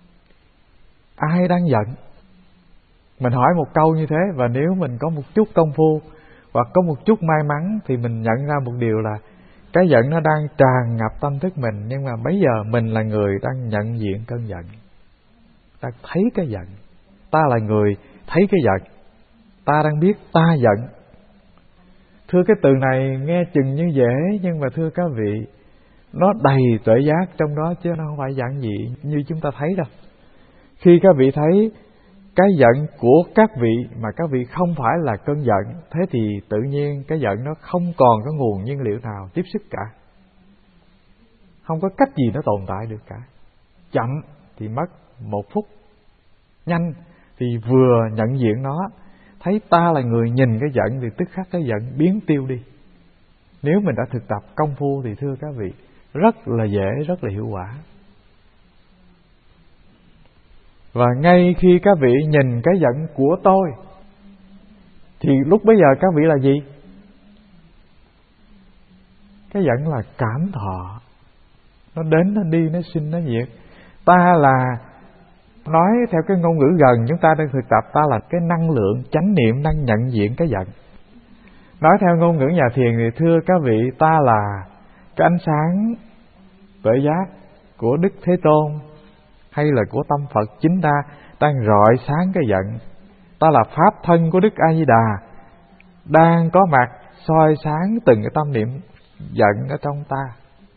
ai đang giận. Mình hỏi một câu như thế, và nếu mình có một chút công phu hoặc có một chút may mắn thì mình nhận ra một điều là cái giận nó đang tràn ngập tâm thức mình, nhưng mà bây giờ mình là người đang nhận diện cơn giận, ta thấy cái giận, ta là người thấy cái giận, ta đang biết ta giận. Thưa, cái từ này nghe chừng như dễ, nhưng mà thưa các vị, nó đầy tuệ giác trong đó, chứ nó không phải giản dị như chúng ta thấy đâu. Khi các vị thấy cái giận của các vị mà các vị không phải là cơn giận, thế thì tự nhiên cái giận nó không còn có nguồn nhiên liệu nào tiếp sức cả, không có cách gì nó tồn tại được cả. Chậm thì mất 1 phút, nhanh thì vừa nhận diện nó, thấy ta là người nhìn cái giận thì tức khắc cái giận biến tiêu đi. Nếu mình đã thực tập công phu thì thưa các vị, rất là dễ, rất là hiệu quả. Và ngay khi các vị nhìn cái giận của tôi thì lúc bấy giờ các vị là gì? Cái giận là cảm thọ, nó đến, nó đi, nó sinh, nó diệt. Ta là, nói theo cái ngôn ngữ gần chúng ta đang thực tập, ta là cái năng lượng chánh niệm đang nhận diện cái giận. Nói theo ngôn ngữ nhà thiền thì thưa các vị, ta là cái ánh sáng tuệ giác của Đức Thế Tôn hay là của tâm Phật chính ta đang rọi sáng cái giận. Ta là pháp thân của Đức A Di Đà, đang có mặt soi sáng từng cái tâm niệm giận ở trong ta.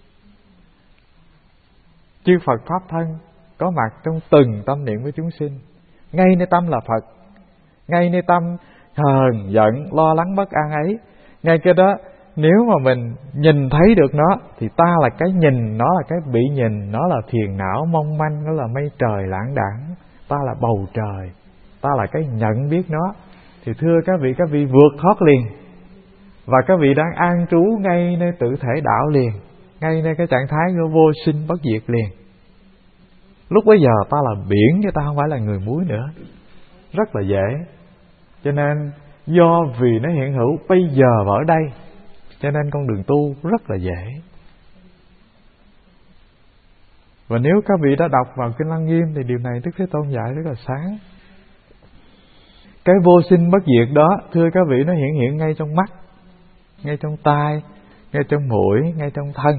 Chư Phật pháp thân có mặt trong từng tâm niệm của chúng sinh. Ngay nơi tâm là Phật, ngay nơi tâm hờn giận lo lắng bất an ấy, ngay cái đó nếu mà mình nhìn thấy được nó thì ta là cái nhìn, nó là cái bị nhìn, nó là phiền não mong manh, nó là mây trời lãng đãng, ta là bầu trời, ta là cái nhận biết nó. Thì thưa các vị vượt thoát liền. Và các vị đang an trú ngay nơi tự thể đạo liền, ngay nơi cái trạng thái của vô sinh bất diệt liền. Lúc bấy giờ ta là biển chứ ta không phải là người muối nữa. Rất là dễ. Cho nên do vì nó hiện hữu bây giờ và ở đây, cho nên con đường tu rất là dễ. Và nếu các vị đã đọc vào Kinh Lăng Nghiêm thì điều này Đức Thế Tôn dạy rất là sáng. Cái vô sinh bất diệt đó, thưa các vị, nó hiện ngay trong mắt, ngay trong tai, ngay trong mũi, ngay trong thân.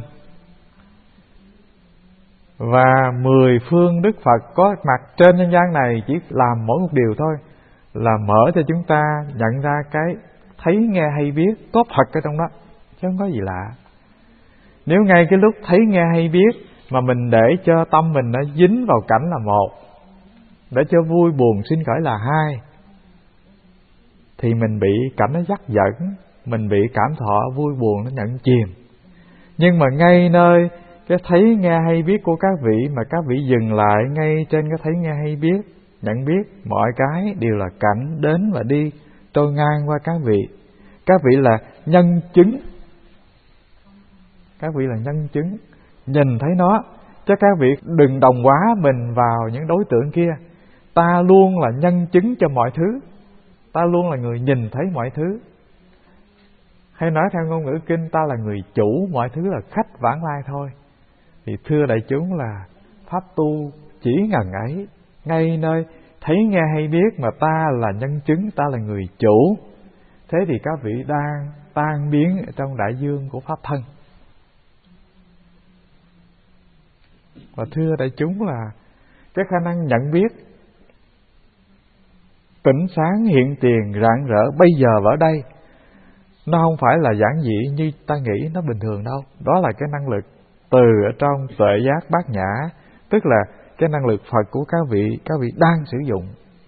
Và 10 phương Đức Phật có mặt trên nhân gian này chỉ làm mỗi một điều thôi, là mở cho chúng ta nhận ra cái thấy nghe hay biết có Phật ở trong đó, chứ không có gì lạ. Nếu ngay cái lúc thấy nghe hay biết mà mình để cho tâm mình nó dính vào cảnh là một, để cho vui buồn sinh khởi là hai, thì mình bị cảnh nó dắt dẫn, mình bị cảm thọ vui buồn nó nhận chìm. Nhưng mà ngay nơi cái thấy nghe hay biết của các vị mà các vị dừng lại ngay trên cái thấy nghe hay biết, nhận biết mọi cái đều là cảnh đến và đi, trôi ngang qua các vị. Các vị là nhân chứng. Các vị là nhân chứng, nhìn thấy nó, chứ các vị đừng đồng hóa mình vào những đối tượng kia. Ta luôn là nhân chứng cho mọi thứ, ta luôn là người nhìn thấy mọi thứ. Hay nói theo ngôn ngữ kinh, ta là người chủ, mọi thứ là khách vãng lai thôi. Thì thưa đại chúng là pháp tu chỉ ngần ấy, ngay nơi thấy nghe hay biết mà ta là nhân chứng, ta là người chủ. Thế thì các vị đang tan biến trong đại dương của pháp thân. Và thưa đại chúng là cái khả năng nhận biết tỉnh sáng hiện tiền rạng rỡ bây giờ và ở đây, nó không phải là giản dị như ta nghĩ nó bình thường đâu. Đó là cái năng lực từ ở trong tuệ giác bát nhã, tức là cái năng lực Phật của các vị đang sử dụng.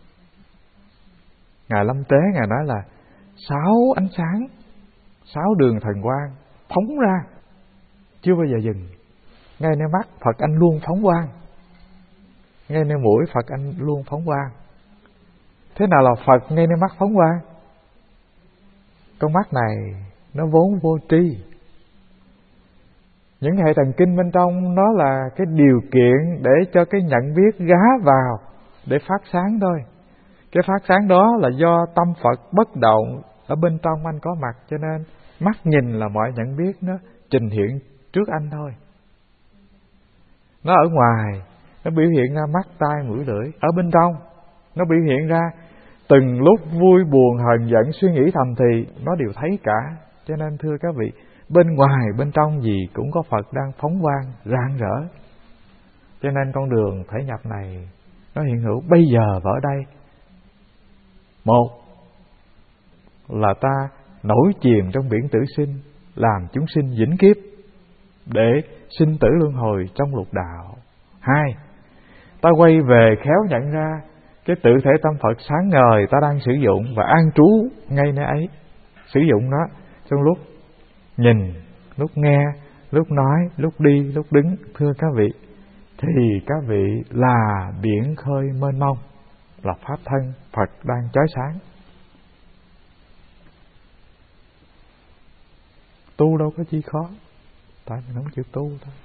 Ngài Lâm Tế Ngài nói là 6 ánh sáng, 6 đường thần quang phóng ra, chưa bao giờ dừng. Ngay nơi mắt Phật anh luôn phóng quang, ngay nơi mũi Phật anh luôn phóng quang. Thế nào là Phật ngay nơi mắt phóng quang? Con mắt này nó vốn vô tri. Những hệ thần kinh bên trong nó là cái điều kiện để cho cái nhận biết gá vào để phát sáng thôi. Cái phát sáng đó là do tâm Phật bất động ở bên trong anh có mặt, cho nên mắt nhìn là mọi nhận biết nó trình hiện trước anh thôi. Nó ở ngoài, nó biểu hiện ra mắt, tai, mũi, lưỡi. Ở bên trong, nó biểu hiện ra từng lúc vui buồn, hờn giận, suy nghĩ thầm thì nó đều thấy cả. Cho nên thưa các vị, bên ngoài, bên trong gì cũng có Phật đang phóng quang, rạng rỡ. Cho nên con đường thể nhập này nó hiện hữu bây giờ và ở đây. Một là ta nổi chìm trong biển tử sinh, làm chúng sinh vĩnh kiếp để sinh tử luân hồi trong lục đạo. Hai, ta quay về khéo nhận ra cái tự thể tâm Phật sáng ngời ta đang sử dụng và an trú ngay nơi ấy, sử dụng nó trong lúc nhìn, lúc nghe, lúc nói, lúc đi, lúc đứng. Thưa các vị, thì các vị là biển khơi mênh mông, là pháp thân Phật đang chói sáng. Tu đâu có chi khó, tại mình không chịu tu thôi.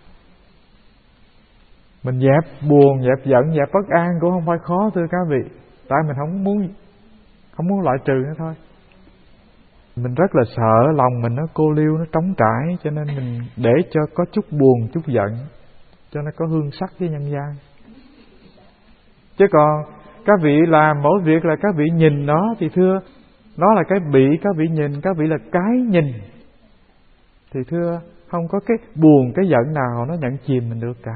Mình dẹp buồn, dẹp giận, dẹp bất an cũng không phải khó thưa các vị, tại mình không muốn loại trừ nó thôi. Mình rất là sợ lòng mình nó cô liêu, nó trống trải, cho nên mình để cho có chút buồn, chút giận, cho nó có hương sắc với nhân gian. Chứ còn các vị làm mỗi việc là các vị nhìn nó, thì thưa, nó là cái bị các vị nhìn, các vị là cái nhìn. Thì thưa, Không có cái buồn, cái giận nào nó nhận chìm mình được cả.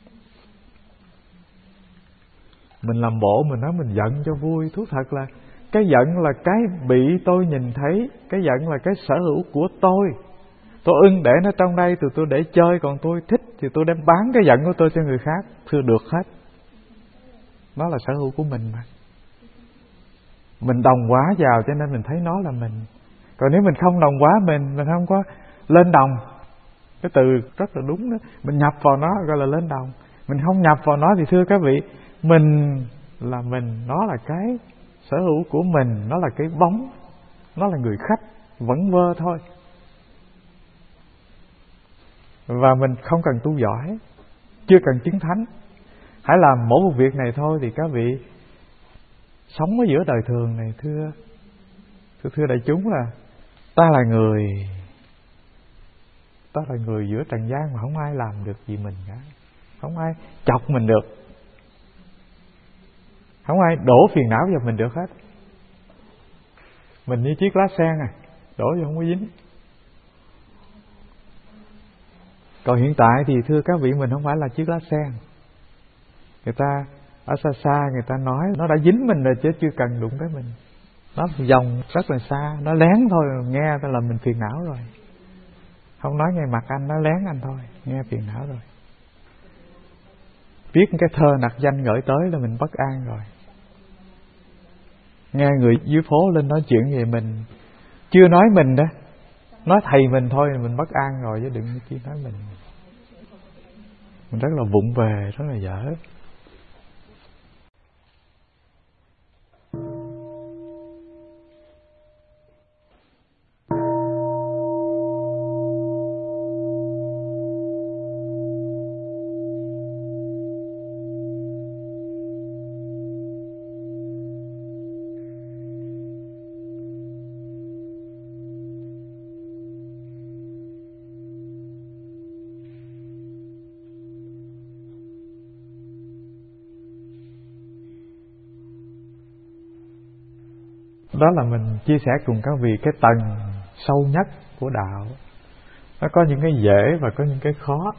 Mình làm bộ mình nói mình giận cho vui. Thú thật là cái giận là cái bị tôi nhìn thấy. Cái giận là cái sở hữu của tôi. Tôi ưng để nó trong đây thì tôi để chơi. Còn tôi thích thì tôi đem bán cái giận của tôi cho người khác. Thưa được hết. Nó là sở hữu của mình mà. Mình đồng hóa vào cho nên mình thấy nó là mình. Còn nếu mình không đồng hóa mình không có lên đồng. Cái từ rất là đúng đó. Mình nhập vào nó gọi là lên đồng. Mình không nhập vào nó thì thưa các vị, mình là mình, nó là cái sở hữu của mình, nó là cái bóng, nó là người khách vẫn vơ thôi. Và mình không cần tu giỏi, chưa cần chứng thánh, hãy làm mỗi một việc này thôi thì các vị sống ở giữa đời thường này. Thưa đại chúng là ta là người giữa trần gian mà không ai làm được gì mình cả, không ai chọc mình được, không ai đổ phiền não vào mình được hết. Mình như chiếc lá sen đổ vô không có dính. Còn hiện tại thì thưa các vị, mình không phải là chiếc lá sen. Người ta ở xa xa người ta nói nó đã dính mình rồi chứ chưa cần đụng tới mình. Nó vòng rất là xa, nó lén thôi, nghe ta làm mình phiền não rồi. Không nói ngay mặt anh, nó lén anh thôi, nghe phiền não rồi. Viết cái thơ nặc danh gửi tới là mình bất an rồi. Nghe người dưới phố lên nói chuyện về mình, chưa nói mình đó, nói thầy mình thôi là mình bất an rồi, chứ đừng chỉ nói mình. Mình rất là vụng về, rất là dở. Đó là mình chia sẻ cùng các vị cái tầng sâu nhất của đạo. Nó có những cái dễ và có những cái khó.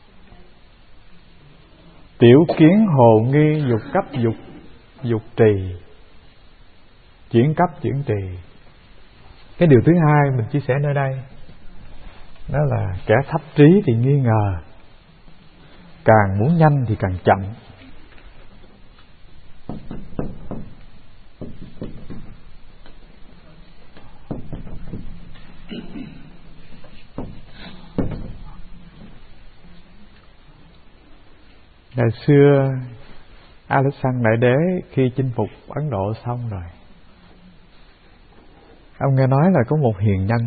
Tiểu kiến hồ nghi, dục cấp dục trì, chuyển cấp chuyển trì. Cái điều thứ hai mình chia sẻ nơi đây, đó là kẻ thấp trí thì nghi ngờ, càng muốn nhanh thì càng chậm. Ngày xưa Alexander Đại Đế khi chinh phục Ấn Độ xong rồi, ông nghe nói là có một hiền nhân.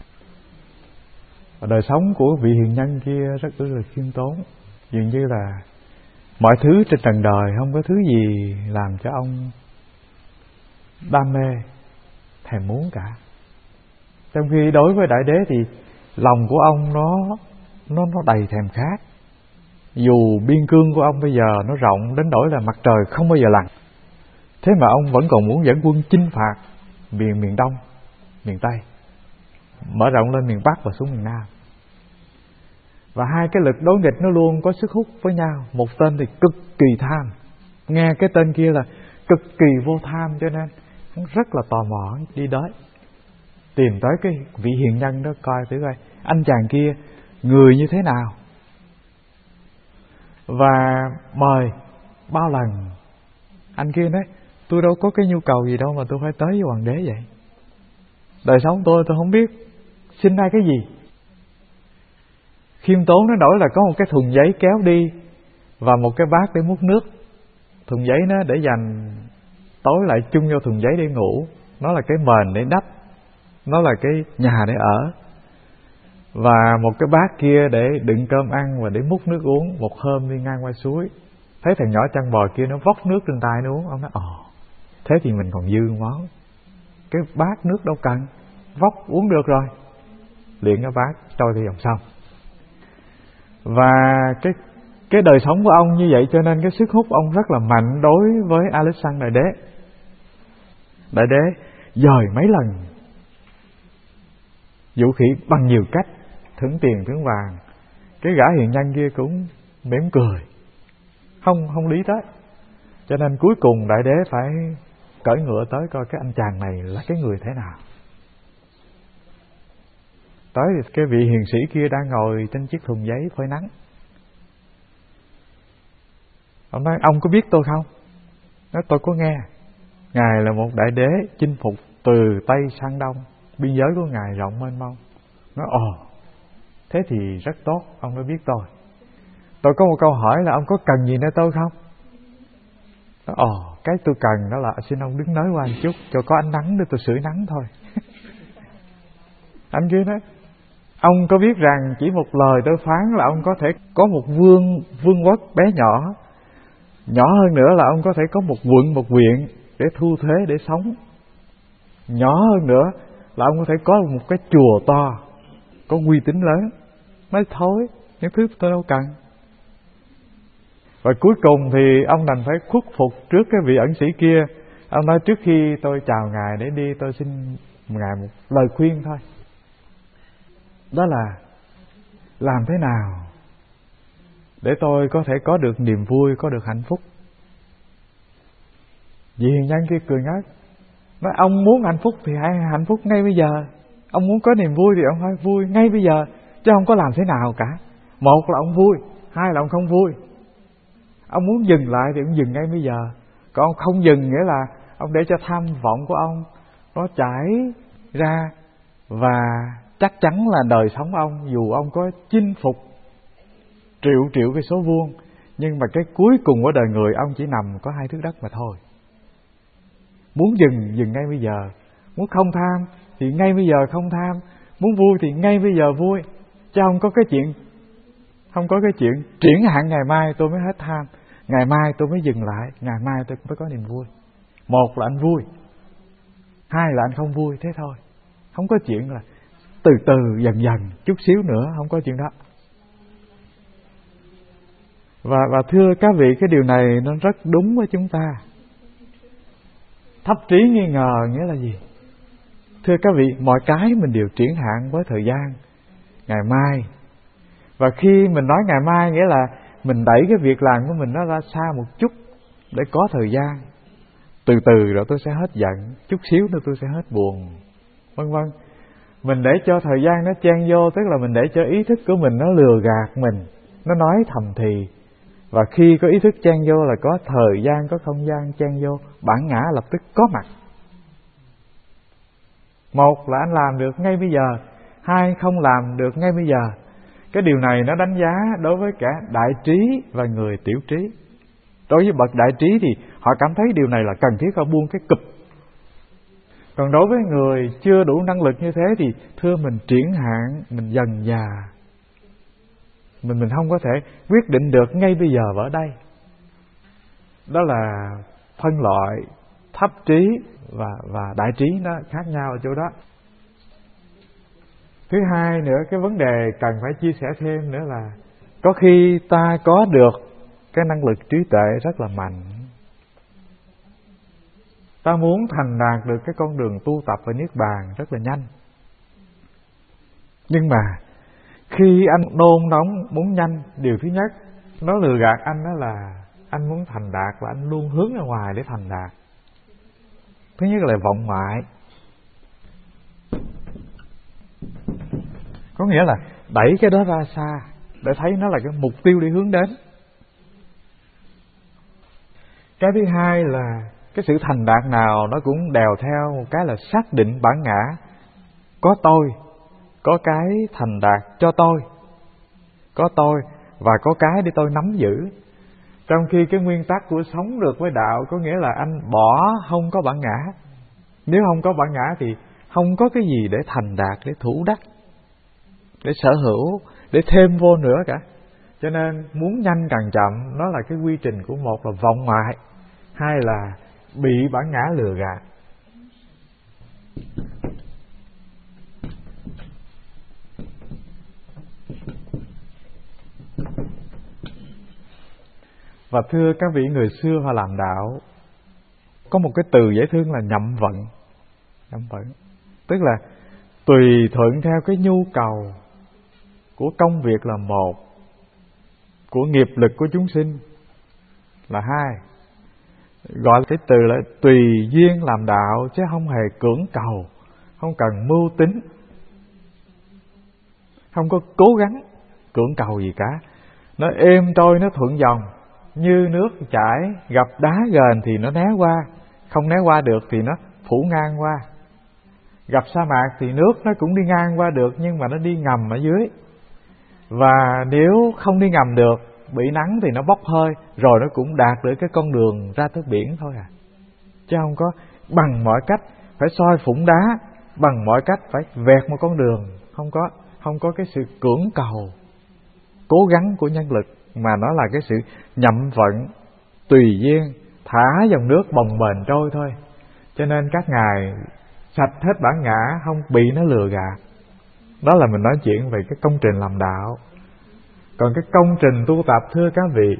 Và đời sống của vị hiền nhân kia rất là khiêm tốn. Dường như là mọi thứ trên trần đời không có thứ gì làm cho ông đam mê, thèm muốn cả. Trong khi đối với Đại Đế thì lòng của ông nó đầy thèm khát. Dù biên cương của ông bây giờ nó rộng đến nỗi là mặt trời không bao giờ lặn, thế mà ông vẫn còn muốn dẫn quân chinh phạt miền Đông, miền Tây, mở rộng lên miền Bắc và xuống miền Nam. Và hai cái lực đối nghịch nó luôn có sức hút với nhau. Một tên thì cực kỳ tham, nghe cái tên kia là cực kỳ vô tham, cho nên hắn rất là tò mò đi tới, tìm tới cái vị hiền nhân đó coi thử coi anh chàng kia người như thế nào. Và mời bao lần, anh kia nói tôi đâu có cái nhu cầu gì đâu mà tôi phải tới với hoàng đế vậy. Đời sống tôi không biết xin ai cái gì. Khiêm tốn nó nổi là có một cái thùng giấy kéo đi và một cái bát để múc nước. Thùng giấy nó để dành, tối lại chung vô thùng giấy để ngủ. Nó là cái mền để đắp, nó là cái nhà để ở. Và một cái bát kia để đựng cơm ăn và để múc nước uống. Một hôm đi ngang qua suối, thấy thằng nhỏ chăn bò kia nó vốc nước trên tay nó uống. Ông nói thế thì mình còn dư món, cái bát nước đâu cần, vốc uống được rồi, liền cái bát trôi theo dòng sông. Và cái đời sống của ông như vậy, cho nên cái sức hút ông rất là mạnh đối với Alexander Đại Đế. Đại Đế dời mấy lần vũ khí bằng nhiều cách, thưởng tiền thưởng vàng. Cái gã hiền nhân kia cũng mỉm cười, không lý tới. Cho nên cuối cùng đại đế phải cởi ngựa tới coi cái anh chàng này là cái người thế nào. Tới thì cái vị hiền sĩ kia đang ngồi trên chiếc thùng giấy phơi nắng. Ông nói: ông có biết tôi không? Nói: tôi có nghe. Ngài là một đại đế chinh phục từ Tây sang Đông, biên giới của Ngài rộng mênh mông. Nói: ồ, thế thì rất tốt, ông đã biết tôi. Tôi có một câu hỏi là ông có cần gì nơi tôi không? Nói: ồ, cái tôi cần đó là xin ông đứng nói qua một chút, cho có ánh nắng để tôi sưởi nắng thôi. Anh kia nói: ông có biết rằng chỉ một lời tôi phán là ông có thể có một vương quốc bé nhỏ. Nhỏ hơn nữa là ông có thể có một quận, một huyện để thu thuế, để sống. Nhỏ hơn nữa là ông có thể có một cái chùa to, có uy tín lớn. Nói thôi, những thứ tôi đâu cần. Và cuối cùng thì ông đành phải khuất phục trước cái vị ẩn sĩ kia. Ông nói: trước khi tôi chào Ngài để đi, tôi xin Ngài một lời khuyên thôi. Đó là làm thế nào để tôi có thể có được niềm vui, có được hạnh phúc. Vị hiền nhân kia cười ngất, nói: ông muốn hạnh phúc thì hãy hạnh phúc ngay bây giờ. Ông muốn có niềm vui thì ông phải vui ngay bây giờ, chứ không có làm thế nào cả. Một là ông vui, hai là ông không vui. Ông muốn dừng lại thì ông dừng ngay bây giờ. Còn ông không dừng nghĩa là ông để cho tham vọng của ông nó chảy ra. Và chắc chắn là đời sống ông, dù ông có chinh phục triệu cái số vuông, nhưng mà cái cuối cùng của đời người ông chỉ nằm có 2 thước đất mà thôi. Muốn dừng ngay bây giờ. Muốn không tham thì ngay bây giờ không tham. Muốn vui thì ngay bây giờ vui. Chứ không có cái chuyện triển hạn ngày mai tôi mới hết tham, ngày mai tôi mới dừng lại, ngày mai tôi mới có niềm vui. Một là anh vui, hai là anh không vui, thế thôi. Không có chuyện là từ từ dần dần chút xíu nữa, không có chuyện đó. Và thưa các vị, cái điều này nó rất đúng với chúng ta. Thấp trí nghi ngờ nghĩa là gì? Thưa các vị, mọi cái mình đều triển hạn với thời gian, ngày mai. Và khi mình nói ngày mai nghĩa là mình đẩy cái việc làm của mình nó ra xa một chút để có thời gian. Từ từ rồi tôi sẽ hết giận, chút xíu nữa tôi sẽ hết buồn, vân vân. Mình để cho thời gian nó chen vô, tức là mình để cho ý thức của mình nó lừa gạt mình, nó nói thầm thì. Và khi có ý thức chen vô là có thời gian, có không gian chen vô, bản ngã lập tức có mặt. Một là anh làm được ngay bây giờ, hai không làm được ngay bây giờ. Cái điều này nó đánh giá đối với cả đại trí và người tiểu trí. Đối với bậc đại trí thì họ cảm thấy điều này là cần thiết, họ buông cái cụp. Còn đối với người chưa đủ năng lực như thế thì thưa mình triển hạn, mình dần dà. Mình không có thể quyết định được ngay bây giờ và ở đây. Đó là phân loại thấp trí và đại trí nó khác nhau ở chỗ đó. Thứ hai nữa, cái vấn đề cần phải chia sẻ thêm nữa là có khi ta có được cái năng lực trí tuệ rất là mạnh. Ta muốn thành đạt được cái con đường tu tập và niết bàn rất là nhanh. Nhưng mà khi anh nôn nóng muốn nhanh, điều thứ nhất nó lừa gạt anh, đó là anh muốn thành đạt và anh luôn hướng ra ngoài để thành đạt. Thứ nhất là vọng ngoại, có nghĩa là đẩy cái đó ra xa để thấy nó là cái mục tiêu để hướng đến. Cái thứ hai là cái sự thành đạt nào nó cũng đèo theo một cái là xác định bản ngã. Có tôi, có cái thành đạt cho tôi, có tôi và có cái để tôi nắm giữ. Trong khi cái nguyên tắc của sống được với đạo có nghĩa là anh bỏ không có bản ngã. Nếu không có bản ngã thì không có cái gì để thành đạt, để thủ đắc, để sở hữu, để thêm vô nữa cả. Cho nên muốn nhanh càng chậm, nó là cái quy trình của một là vọng ngoại, hai là bị bản ngã lừa gạt. Và thưa các vị, người xưa họ làm đạo có một cái từ dễ thương là nhậm vận. Nhậm vận tức là tùy thuận theo cái nhu cầu của công việc là một, của nghiệp lực của chúng sinh là hai. Gọi cái từ là tùy duyên làm đạo, chứ không hề cưỡng cầu, không cần mưu tính, không có cố gắng cưỡng cầu gì cả. Nó êm trôi, nó thuận dòng, như nước chảy, gặp đá ghềnh thì nó né qua, không né qua được thì nó phủ ngang qua. Gặp sa mạc thì nước nó cũng đi ngang qua được, nhưng mà nó đi ngầm ở dưới. Và nếu không đi ngầm được, bị nắng thì nó bốc hơi, rồi nó cũng đạt được cái con đường ra tới biển thôi à. Chứ không có bằng mọi cách phải soi phủng đá, bằng mọi cách phải vẹt một con đường. Không có cái sự cưỡng cầu, cố gắng của nhân lực, mà nó là cái sự nhậm vận, tùy duyên, thả dòng nước bồng bềnh trôi thôi. Cho nên các ngài sạch hết bản ngã, không bị nó lừa gạt. Đó là mình nói chuyện về cái công trình làm đạo. Còn cái công trình tu tập, thưa các vị,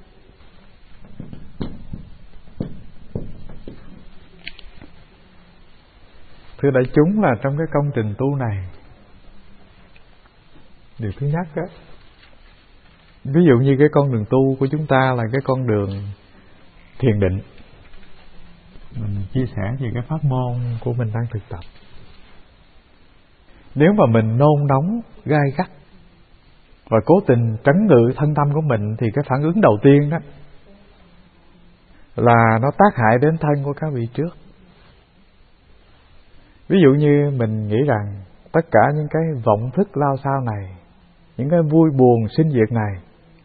thưa đại chúng, là trong cái công trình tu này, điều thứ nhất á, ví dụ như cái con đường tu của chúng ta là cái con đường thiền định. Mình chia sẻ về cái pháp môn của mình đang thực tập. Nếu mà mình nôn nóng, gai gắt và cố tình trấn ngự thân tâm của mình, thì cái phản ứng đầu tiên đó là nó tác hại đến thân của các vị trước. Ví dụ như mình nghĩ rằng tất cả những cái vọng thức lao sao này, những cái vui buồn sinh diệt này,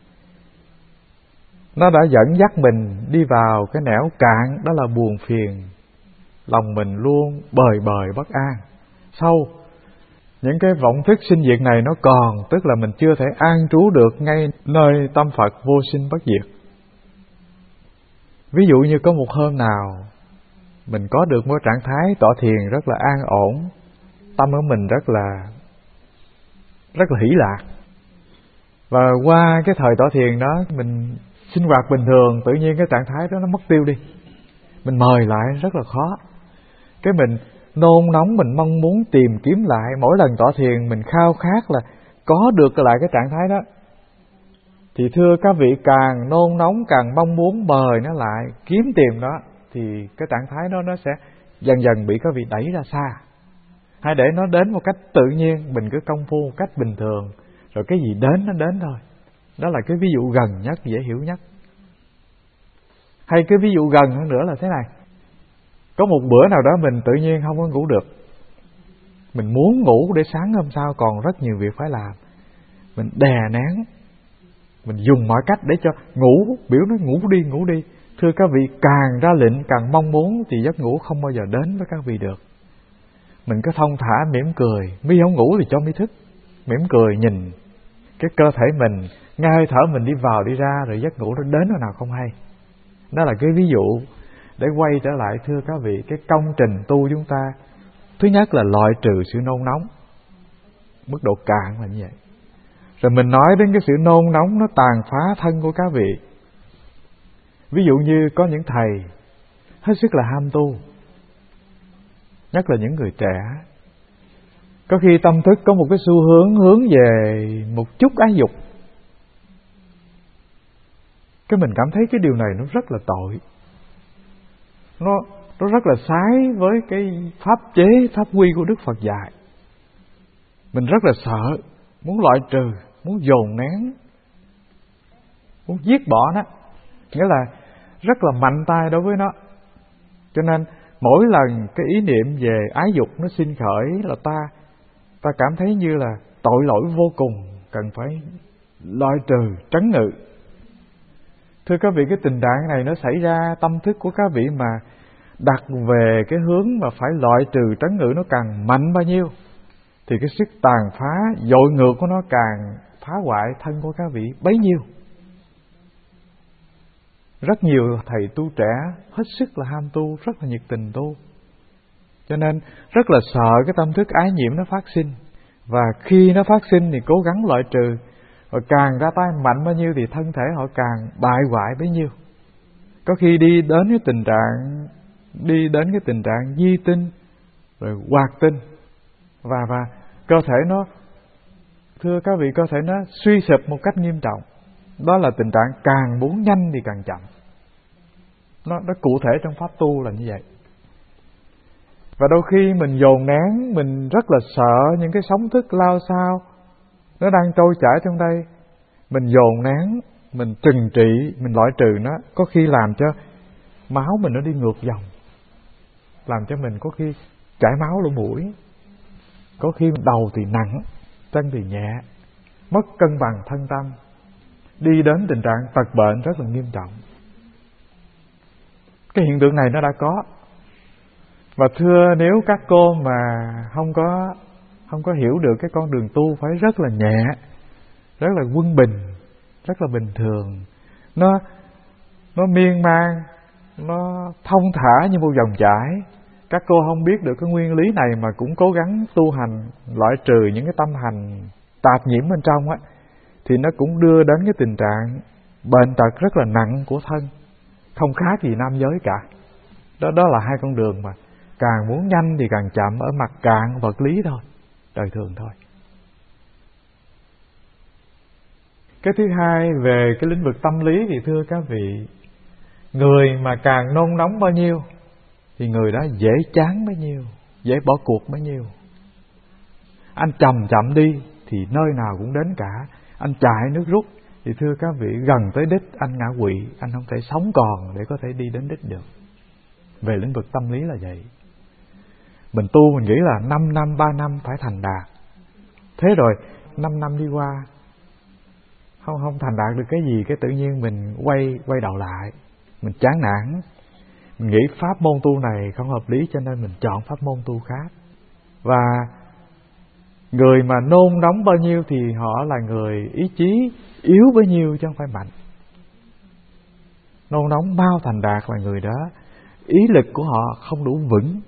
nó đã dẫn dắt mình đi vào cái nẻo cạn, đó là buồn phiền. Lòng mình luôn bời bời bất an. Sau những cái vọng thức sinh diệt này nó còn, tức là mình chưa thể an trú được ngay nơi tâm Phật vô sinh bất diệt. Ví dụ như có một hôm nào mình có được một trạng thái tọa thiền rất là an ổn, tâm của mình rất là hỷ lạc. Và qua cái thời tọa thiền đó, mình sinh hoạt bình thường, tự nhiên cái trạng thái đó nó mất tiêu đi. Mình mời lại rất là khó. Cái mình nôn nóng, mình mong muốn tìm kiếm lại. Mỗi lần tọa thiền mình khao khát là có được lại cái trạng thái đó. Thì thưa các vị, càng nôn nóng, càng mong muốn mời nó lại, kiếm tìm nó, thì cái trạng thái đó nó sẽ dần dần bị các vị đẩy ra xa. Hãy để nó đến một cách tự nhiên, mình cứ công phu một cách bình thường, rồi cái gì đến nó đến thôi. Đó là cái ví dụ gần nhất, dễ hiểu nhất. Hay cái ví dụ gần hơn nữa là thế này. Có một bữa nào đó mình tự nhiên không có ngủ được. Mình muốn ngủ để sáng hôm sau còn rất nhiều việc phải làm. Mình đè nén, mình dùng mọi cách để cho ngủ, biểu nó ngủ đi. Thưa các vị, càng ra lệnh, càng mong muốn thì giấc ngủ không bao giờ đến với các vị được. Mình cứ thong thả mỉm cười, mi không ngủ thì cho mi thức. Mỉm cười nhìn cái cơ thể mình, ngay hơi thở mình đi vào đi ra, rồi giấc ngủ nó đến lúc nào không hay. Đó là cái ví dụ để quay trở lại, thưa các vị, cái công trình tu chúng ta. Thứ nhất là loại trừ sự nôn nóng, mức độ cạn là như vậy. Rồi mình nói đến cái sự nôn nóng nó tàn phá thân của các vị. Ví dụ như có những thầy hết sức là ham tu, nhất là những người trẻ. Có khi tâm thức có một cái xu hướng về một chút ái dục. Cái mình cảm thấy cái điều này nó rất là tội. Nó rất là trái với cái pháp chế, pháp quy của Đức Phật dạy. Mình rất là sợ, muốn loại trừ, muốn dồn nén, muốn giết bỏ nó. Nghĩa là rất là mạnh tay đối với nó. Cho nên mỗi lần cái ý niệm về ái dục nó sinh khởi là ta cảm thấy như là tội lỗi vô cùng, cần phải loại trừ, trấn ngự. Thưa các vị, cái tình trạng này nó xảy ra, tâm thức của các vị mà đặt về cái hướng mà phải loại trừ, trấn ngự nó càng mạnh bao nhiêu, thì cái sức tàn phá, dội ngược của nó càng phá hoại thân của các vị bấy nhiêu. Rất nhiều thầy tu trẻ hết sức là ham tu, rất là nhiệt tình tu, cho nên rất là sợ cái tâm thức ái nhiễm nó phát sinh. Và khi nó phát sinh thì cố gắng loại trừ, và càng ra tay mạnh bao nhiêu thì thân thể họ càng bại hoại bấy nhiêu. Có khi đi đến cái tình trạng di tinh, rồi hoạt tinh, và cơ thể nó thưa các vị, có thể nó suy sụp một cách nghiêm trọng. Đó là tình trạng càng muốn nhanh thì càng chậm. Nó cụ thể trong pháp tu là như vậy. Và đôi khi mình dồn nén, mình rất là sợ những cái sóng thức lao xao nó đang trôi chảy trong đây. Mình dồn nén, mình trừng trị, mình loại trừ nó, có khi làm cho máu mình nó đi ngược dòng, làm cho mình có khi chảy máu lỗ mũi, có khi đầu thì nặng, chân thì nhẹ, mất cân bằng thân tâm, đi đến tình trạng tật bệnh rất là nghiêm trọng. Cái hiện tượng này nó đã có. Và thưa, nếu các cô mà không có hiểu được cái con đường tu phải rất là nhẹ, rất là quân bình, rất là bình thường, nó miên man, nó thông thả như một dòng chảy. Các cô không biết được cái nguyên lý này mà cũng cố gắng tu hành, loại trừ những cái tâm hành tạp nhiễm bên trong á, thì nó cũng đưa đến cái tình trạng bệnh tật rất là nặng của thân, không khác gì nam giới cả. Đó là hai con đường mà càng muốn nhanh thì càng chậm ở mặt cạn vật lý thôi, đời thường thôi. Cái thứ hai về cái lĩnh vực tâm lý thì thưa các vị, người mà càng nôn nóng bao nhiêu thì người đó dễ chán bấy nhiêu, dễ bỏ cuộc bấy nhiêu. Anh chậm đi thì nơi nào cũng đến cả. Anh chạy nước rút thì thưa các vị, gần tới đích anh ngã quỵ, anh không thể sống còn để có thể đi đến đích được. Về lĩnh vực tâm lý là vậy. Mình tu mình nghĩ là 5 năm, 3 năm phải thành đạt. Thế rồi 5 năm đi qua không thành đạt được cái gì, cái tự nhiên mình quay đầu lại, mình chán nản, mình nghĩ pháp môn tu này không hợp lý cho nên mình chọn pháp môn tu khác. Và người mà nôn nóng bao nhiêu thì họ là người ý chí yếu bấy nhiêu chứ không phải mạnh. Nôn nóng mau thành đạt là người đó ý lực của họ không đủ vững.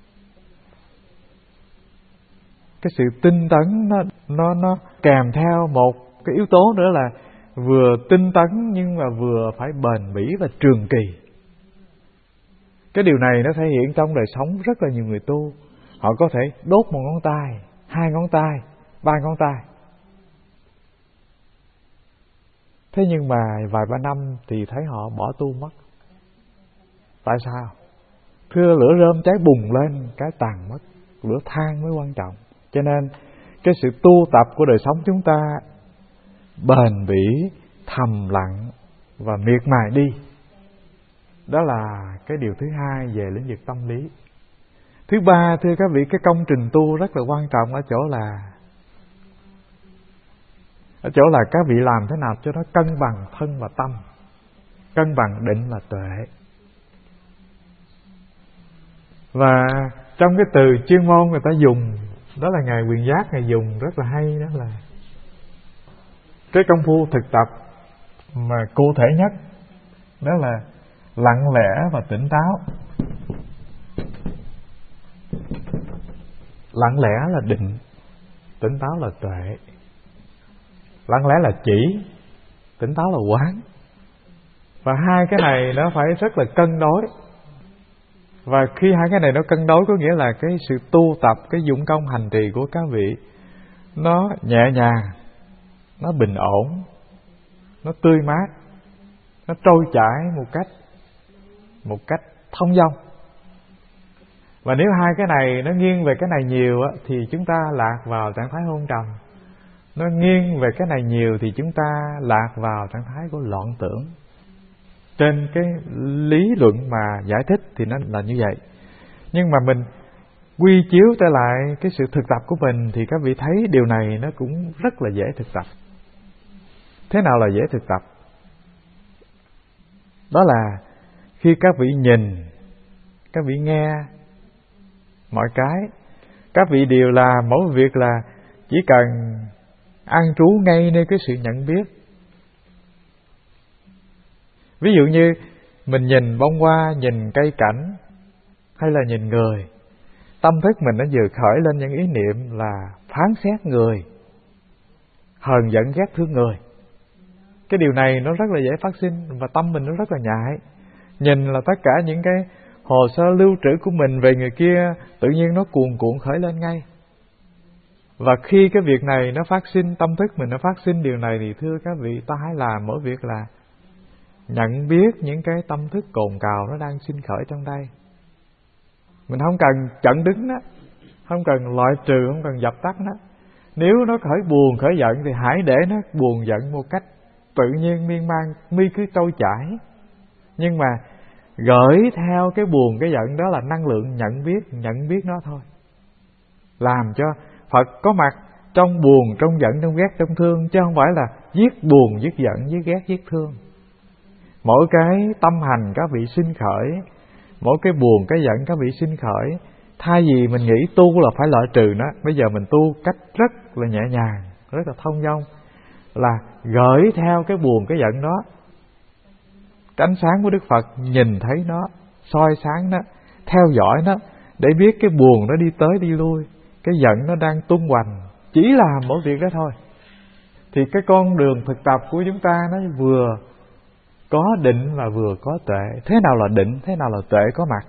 Cái sự tinh tấn nó kèm theo một cái yếu tố nữa là vừa tinh tấn nhưng mà vừa phải bền bỉ và trường kỳ. Cái điều này nó thể hiện trong đời sống rất là nhiều người tu. Họ có thể đốt một ngón tay, 2 ngón tay, 3 ngón tay. Thế nhưng mà vài ba năm thì thấy họ bỏ tu mất. Tại sao? Thưa, lửa rơm cháy bùng lên cái tàn mất. Lửa than mới quan trọng. Cho nên cái sự tu tập của đời sống chúng ta bền bỉ, thầm lặng và miệt mài đi. Đó là cái điều thứ hai về lĩnh vực tâm lý. Thứ ba, thưa các vị, cái công trình tu rất là quan trọng ở chỗ là các vị làm thế nào cho nó cân bằng thân và tâm, cân bằng định và tuệ. Và trong cái từ chuyên môn người ta dùng, đó là Ngài Quyền Giác Ngài dùng rất là hay, đó là cái công phu thực tập mà cụ thể nhất, đó là lặng lẽ và tỉnh táo. Lặng lẽ là định, tỉnh táo là tuệ. Lặng lẽ là chỉ, tỉnh táo là quán. Và hai cái này nó phải rất là cân đối. Và khi hai cái này nó cân đối có nghĩa là cái sự tu tập, cái dụng công hành trì của các vị nó nhẹ nhàng, nó bình ổn, nó tươi mát, nó trôi chảy một cách thông dong. Và nếu hai cái này nó nghiêng về cái này nhiều á, thì chúng ta lạc vào trạng thái hôn trầm. Nó nghiêng về cái này nhiều thì chúng ta lạc vào trạng thái của loạn tưởng. Trên cái lý luận mà giải thích thì nó là như vậy. Nhưng mà mình quy chiếu trở lại cái sự thực tập của mình thì các vị thấy điều này nó cũng rất là dễ thực tập. Thế nào là dễ thực tập? Đó là khi các vị nhìn, các vị nghe mọi cái, các vị đều làm mỗi việc là chỉ cần an trú ngay nơi cái sự nhận biết. Ví dụ như mình nhìn bông hoa, nhìn cây cảnh hay là nhìn người, tâm thức mình nó vừa khởi lên những ý niệm là phán xét người, hờn giận ghét thương người. Cái điều này nó rất là dễ phát sinh và tâm mình nó rất là nhạy. Nhìn là tất cả những cái hồ sơ lưu trữ của mình về người kia tự nhiên nó cuồn cuộn khởi lên ngay. Và khi cái việc này nó phát sinh, tâm thức mình nó phát sinh điều này, thì thưa các vị, ta hãy làm mỗi việc là nhận biết những cái tâm thức cồn cào nó đang sinh khởi trong đây. Mình không cần chặn đứng nó, không cần loại trừ, không cần dập tắt nó. Nếu nó khởi buồn, khởi giận thì hãy để nó buồn giận một cách tự nhiên miên man, mi cứ trôi chảy. Nhưng mà gửi theo cái buồn, cái giận đó là năng lượng nhận biết nó thôi. Làm cho Phật có mặt trong buồn, trong giận, trong ghét, trong thương, chứ không phải là giết buồn, giết giận, giết ghét, giết thương. Mỗi cái tâm hành các vị sinh khởi, mỗi cái buồn, cái giận các vị sinh khởi, thay vì mình nghĩ tu là phải loại trừ nó, bây giờ mình tu cách rất là nhẹ nhàng, rất là thông dong, là gửi theo cái buồn, cái giận đó. Cái ánh sáng của Đức Phật nhìn thấy nó, soi sáng nó, theo dõi nó, để biết cái buồn nó đi tới đi lui, cái giận nó đang tung hoành. Chỉ làm mỗi việc đó thôi. Thì cái con đường thực tập của chúng ta nó vừa có định và vừa có tuệ. Thế nào là định, thế nào là tuệ có mặt.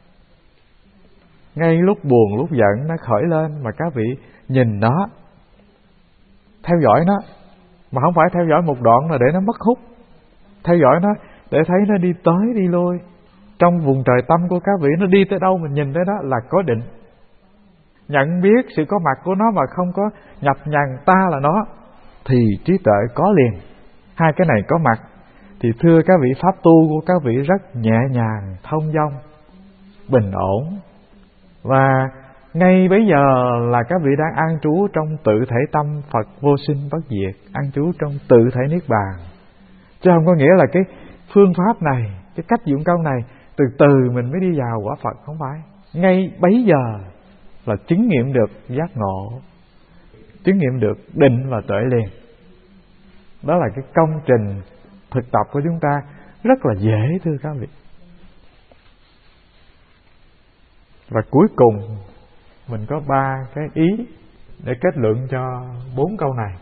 Ngay lúc buồn, lúc giận nó khởi lên mà các vị nhìn nó, theo dõi nó. Mà không phải theo dõi một đoạn là để nó mất hút. Theo dõi nó để thấy nó đi tới đi lui. Trong vùng trời tâm của các vị, nó đi tới đâu mình nhìn tới đó là có định. Nhận biết sự có mặt của nó mà không có nhập nhằng ta là nó, thì trí tuệ có liền. Hai cái này có mặt thì thưa các vị, pháp tu của các vị rất nhẹ nhàng, thông dong, bình ổn. Và ngay bây giờ là các vị đang an trú trong tự thể tâm Phật vô sinh bất diệt, an trú trong tự thể Niết Bàn. Chứ không có nghĩa là cái phương pháp này, cái cách dụng công này từ từ mình mới đi vào quả Phật, không phải. Ngay bấy giờ là chứng nghiệm được giác ngộ, chứng nghiệm được định và tuệ liền. Đó là cái công trình thực tập của chúng ta rất là dễ, thưa các vị. Và cuối cùng mình có 3 cái ý để kết luận cho 4 câu này.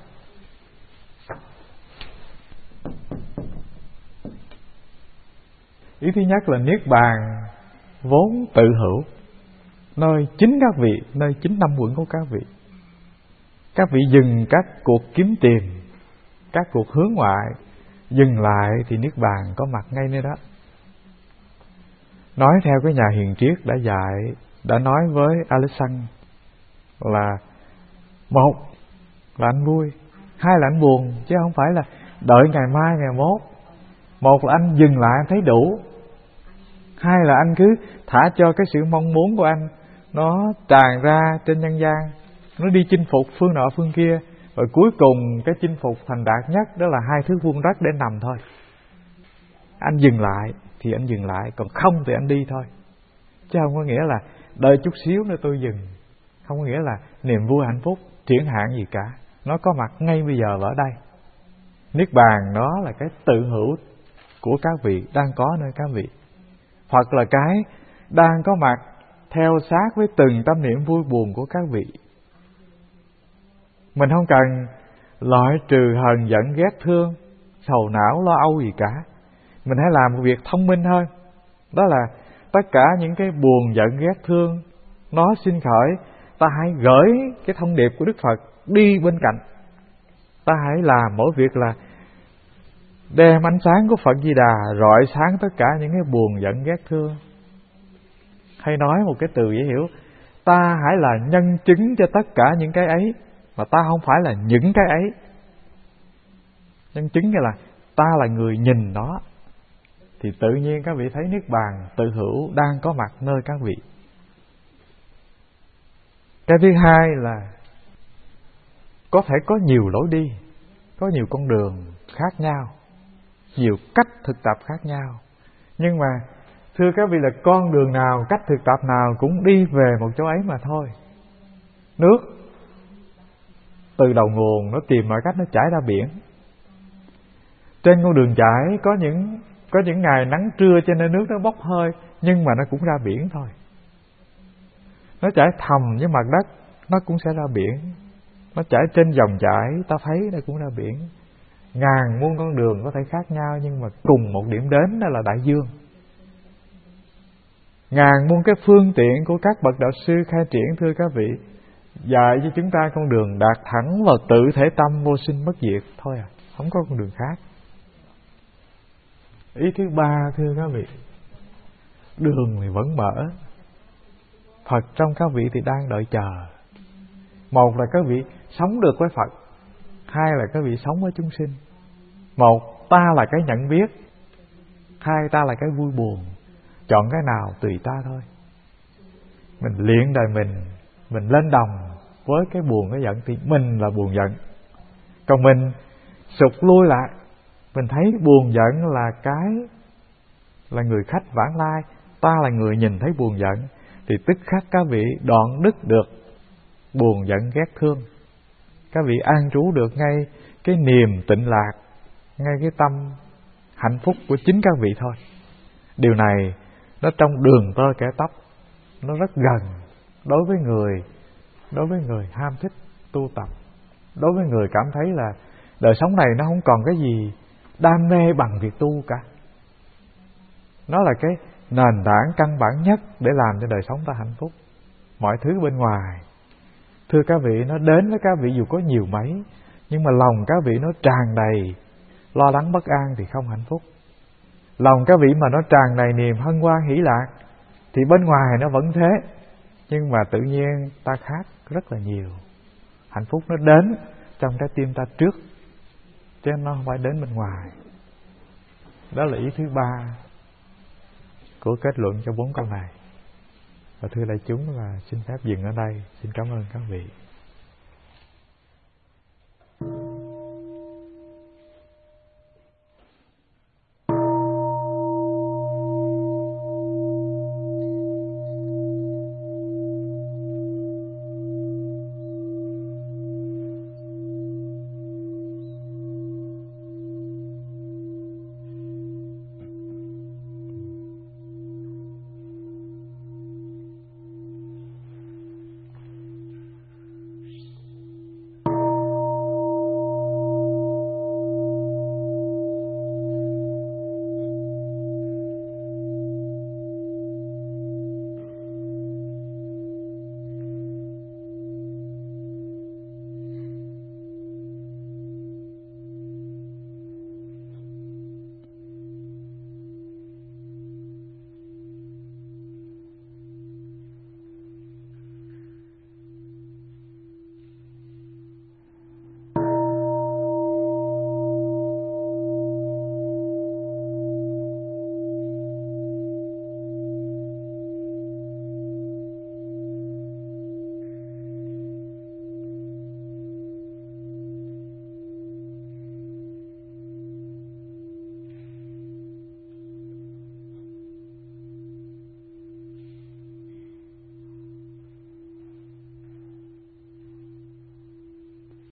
Ý thứ nhất là Niết Bàn vốn tự hữu, nơi chính các vị, nơi chính tâm quẩn của các vị. Các vị dừng các cuộc kiếm tìm, các cuộc hướng ngoại, dừng lại thì Niết Bàn có mặt ngay nơi đó. Nói theo cái nhà hiền triết đã dạy, đã nói với Alexander là một là anh vui, hai là anh buồn, chứ không phải là đợi ngày mai ngày mốt. Một là anh dừng lại anh thấy đủ, hai là anh cứ thả cho cái sự mong muốn của anh nó tràn ra trên nhân gian, nó đi chinh phục phương nọ phương kia, rồi cuối cùng cái chinh phục thành đạt nhất đó là 2 thước vuông đất để nằm thôi. Anh dừng lại thì anh dừng lại, còn không thì anh đi thôi. Chứ không có nghĩa là đợi chút xíu nữa tôi dừng, không có nghĩa là niềm vui hạnh phúc triển hạn gì cả. Nó có mặt ngay bây giờ và ở đây. Niết Bàn nó là cái tự hữu của các vị, đang có nơi các vị. Phật là cái đang có mặt theo sát với từng tâm niệm vui buồn của các vị. Mình không cần loại trừ hờn giận ghét thương, sầu não lo âu gì cả. Mình hãy làm một việc thông minh hơn. Đó là tất cả những cái buồn giận ghét thương nó sinh khởi, ta hãy gửi cái thông điệp của Đức Phật đi bên cạnh. Ta hãy làm mỗi việc là đem ánh sáng của Phật Di Đà rọi sáng tất cả những cái buồn giận ghét thương. Hay nói một cái từ dễ hiểu, ta hãy là nhân chứng cho tất cả những cái ấy, mà ta không phải là những cái ấy. Nhân chứng nghĩa là ta là người nhìn nó, thì tự nhiên các vị thấy Niết Bàn tự hữu đang có mặt nơi các vị. Cái thứ hai là có thể có nhiều lối đi, có nhiều con đường khác nhau, nhiều cách thực tập khác nhau. Nhưng mà thưa các vị là con đường nào, cách thực tập nào cũng đi về một chỗ ấy mà thôi. Nước từ đầu nguồn nó tìm mọi cách nó chảy ra biển. Trên con đường chảy có những ngày nắng trưa cho nên nước nó bốc hơi, nhưng mà nó cũng ra biển thôi. Nó chảy thầm với mặt đất, nó cũng sẽ ra biển. Nó chảy trên dòng chảy, ta thấy nó cũng ra biển. Ngàn muôn con đường có thể khác nhau, nhưng mà cùng một điểm đến đó là đại dương. Ngàn muôn cái phương tiện của các bậc đạo sư khai triển, thưa các vị, dạy cho chúng ta con đường đạt thẳng vào tự thể tâm vô sinh bất diệt thôi à, không có con đường khác. Ý thứ ba thưa các vị, đường thì vẫn mở, Phật trong các vị thì đang đợi chờ. Một là các vị sống được với Phật, hai là các vị sống với chúng sinh. Một, ta là cái nhận biết, hai, ta là cái vui buồn. Chọn cái nào tùy ta thôi. Mình luyện đời mình lên đồng với cái buồn cái giận thì mình là buồn giận. Còn mình sụt lui lại, mình thấy buồn giận là người khách vãng lai, ta là người nhìn thấy buồn giận, thì tức khắc các vị đoạn đứt được buồn giận ghét thương. Các vị an trú được ngay cái niềm tịnh lạc, ngay cái tâm hạnh phúc của chính các vị thôi. Điều này nó trong đường tơ kẻ tóc, nó rất gần đối với người ham thích tu tập, đối với người cảm thấy là đời sống này nó không còn cái gì đam mê bằng việc tu cả. Nó là cái nền tảng căn bản nhất để làm cho đời sống ta hạnh phúc. Mọi thứ bên ngoài, thưa các vị, nó đến với các vị dù có nhiều mấy, nhưng mà lòng các vị nó tràn đầy lo lắng bất an thì không hạnh phúc. Lòng các vị mà nó tràn đầy niềm hân hoan hỷ lạc thì bên ngoài nó vẫn thế, nhưng mà tự nhiên ta khác rất là nhiều. Hạnh phúc nó đến trong trái tim ta trước, chứ nó không phải đến bên ngoài. Đó là ý thứ ba của kết luận cho 4 câu này. Và thưa đại chúng là xin phép dừng ở đây. Xin cảm ơn các vị.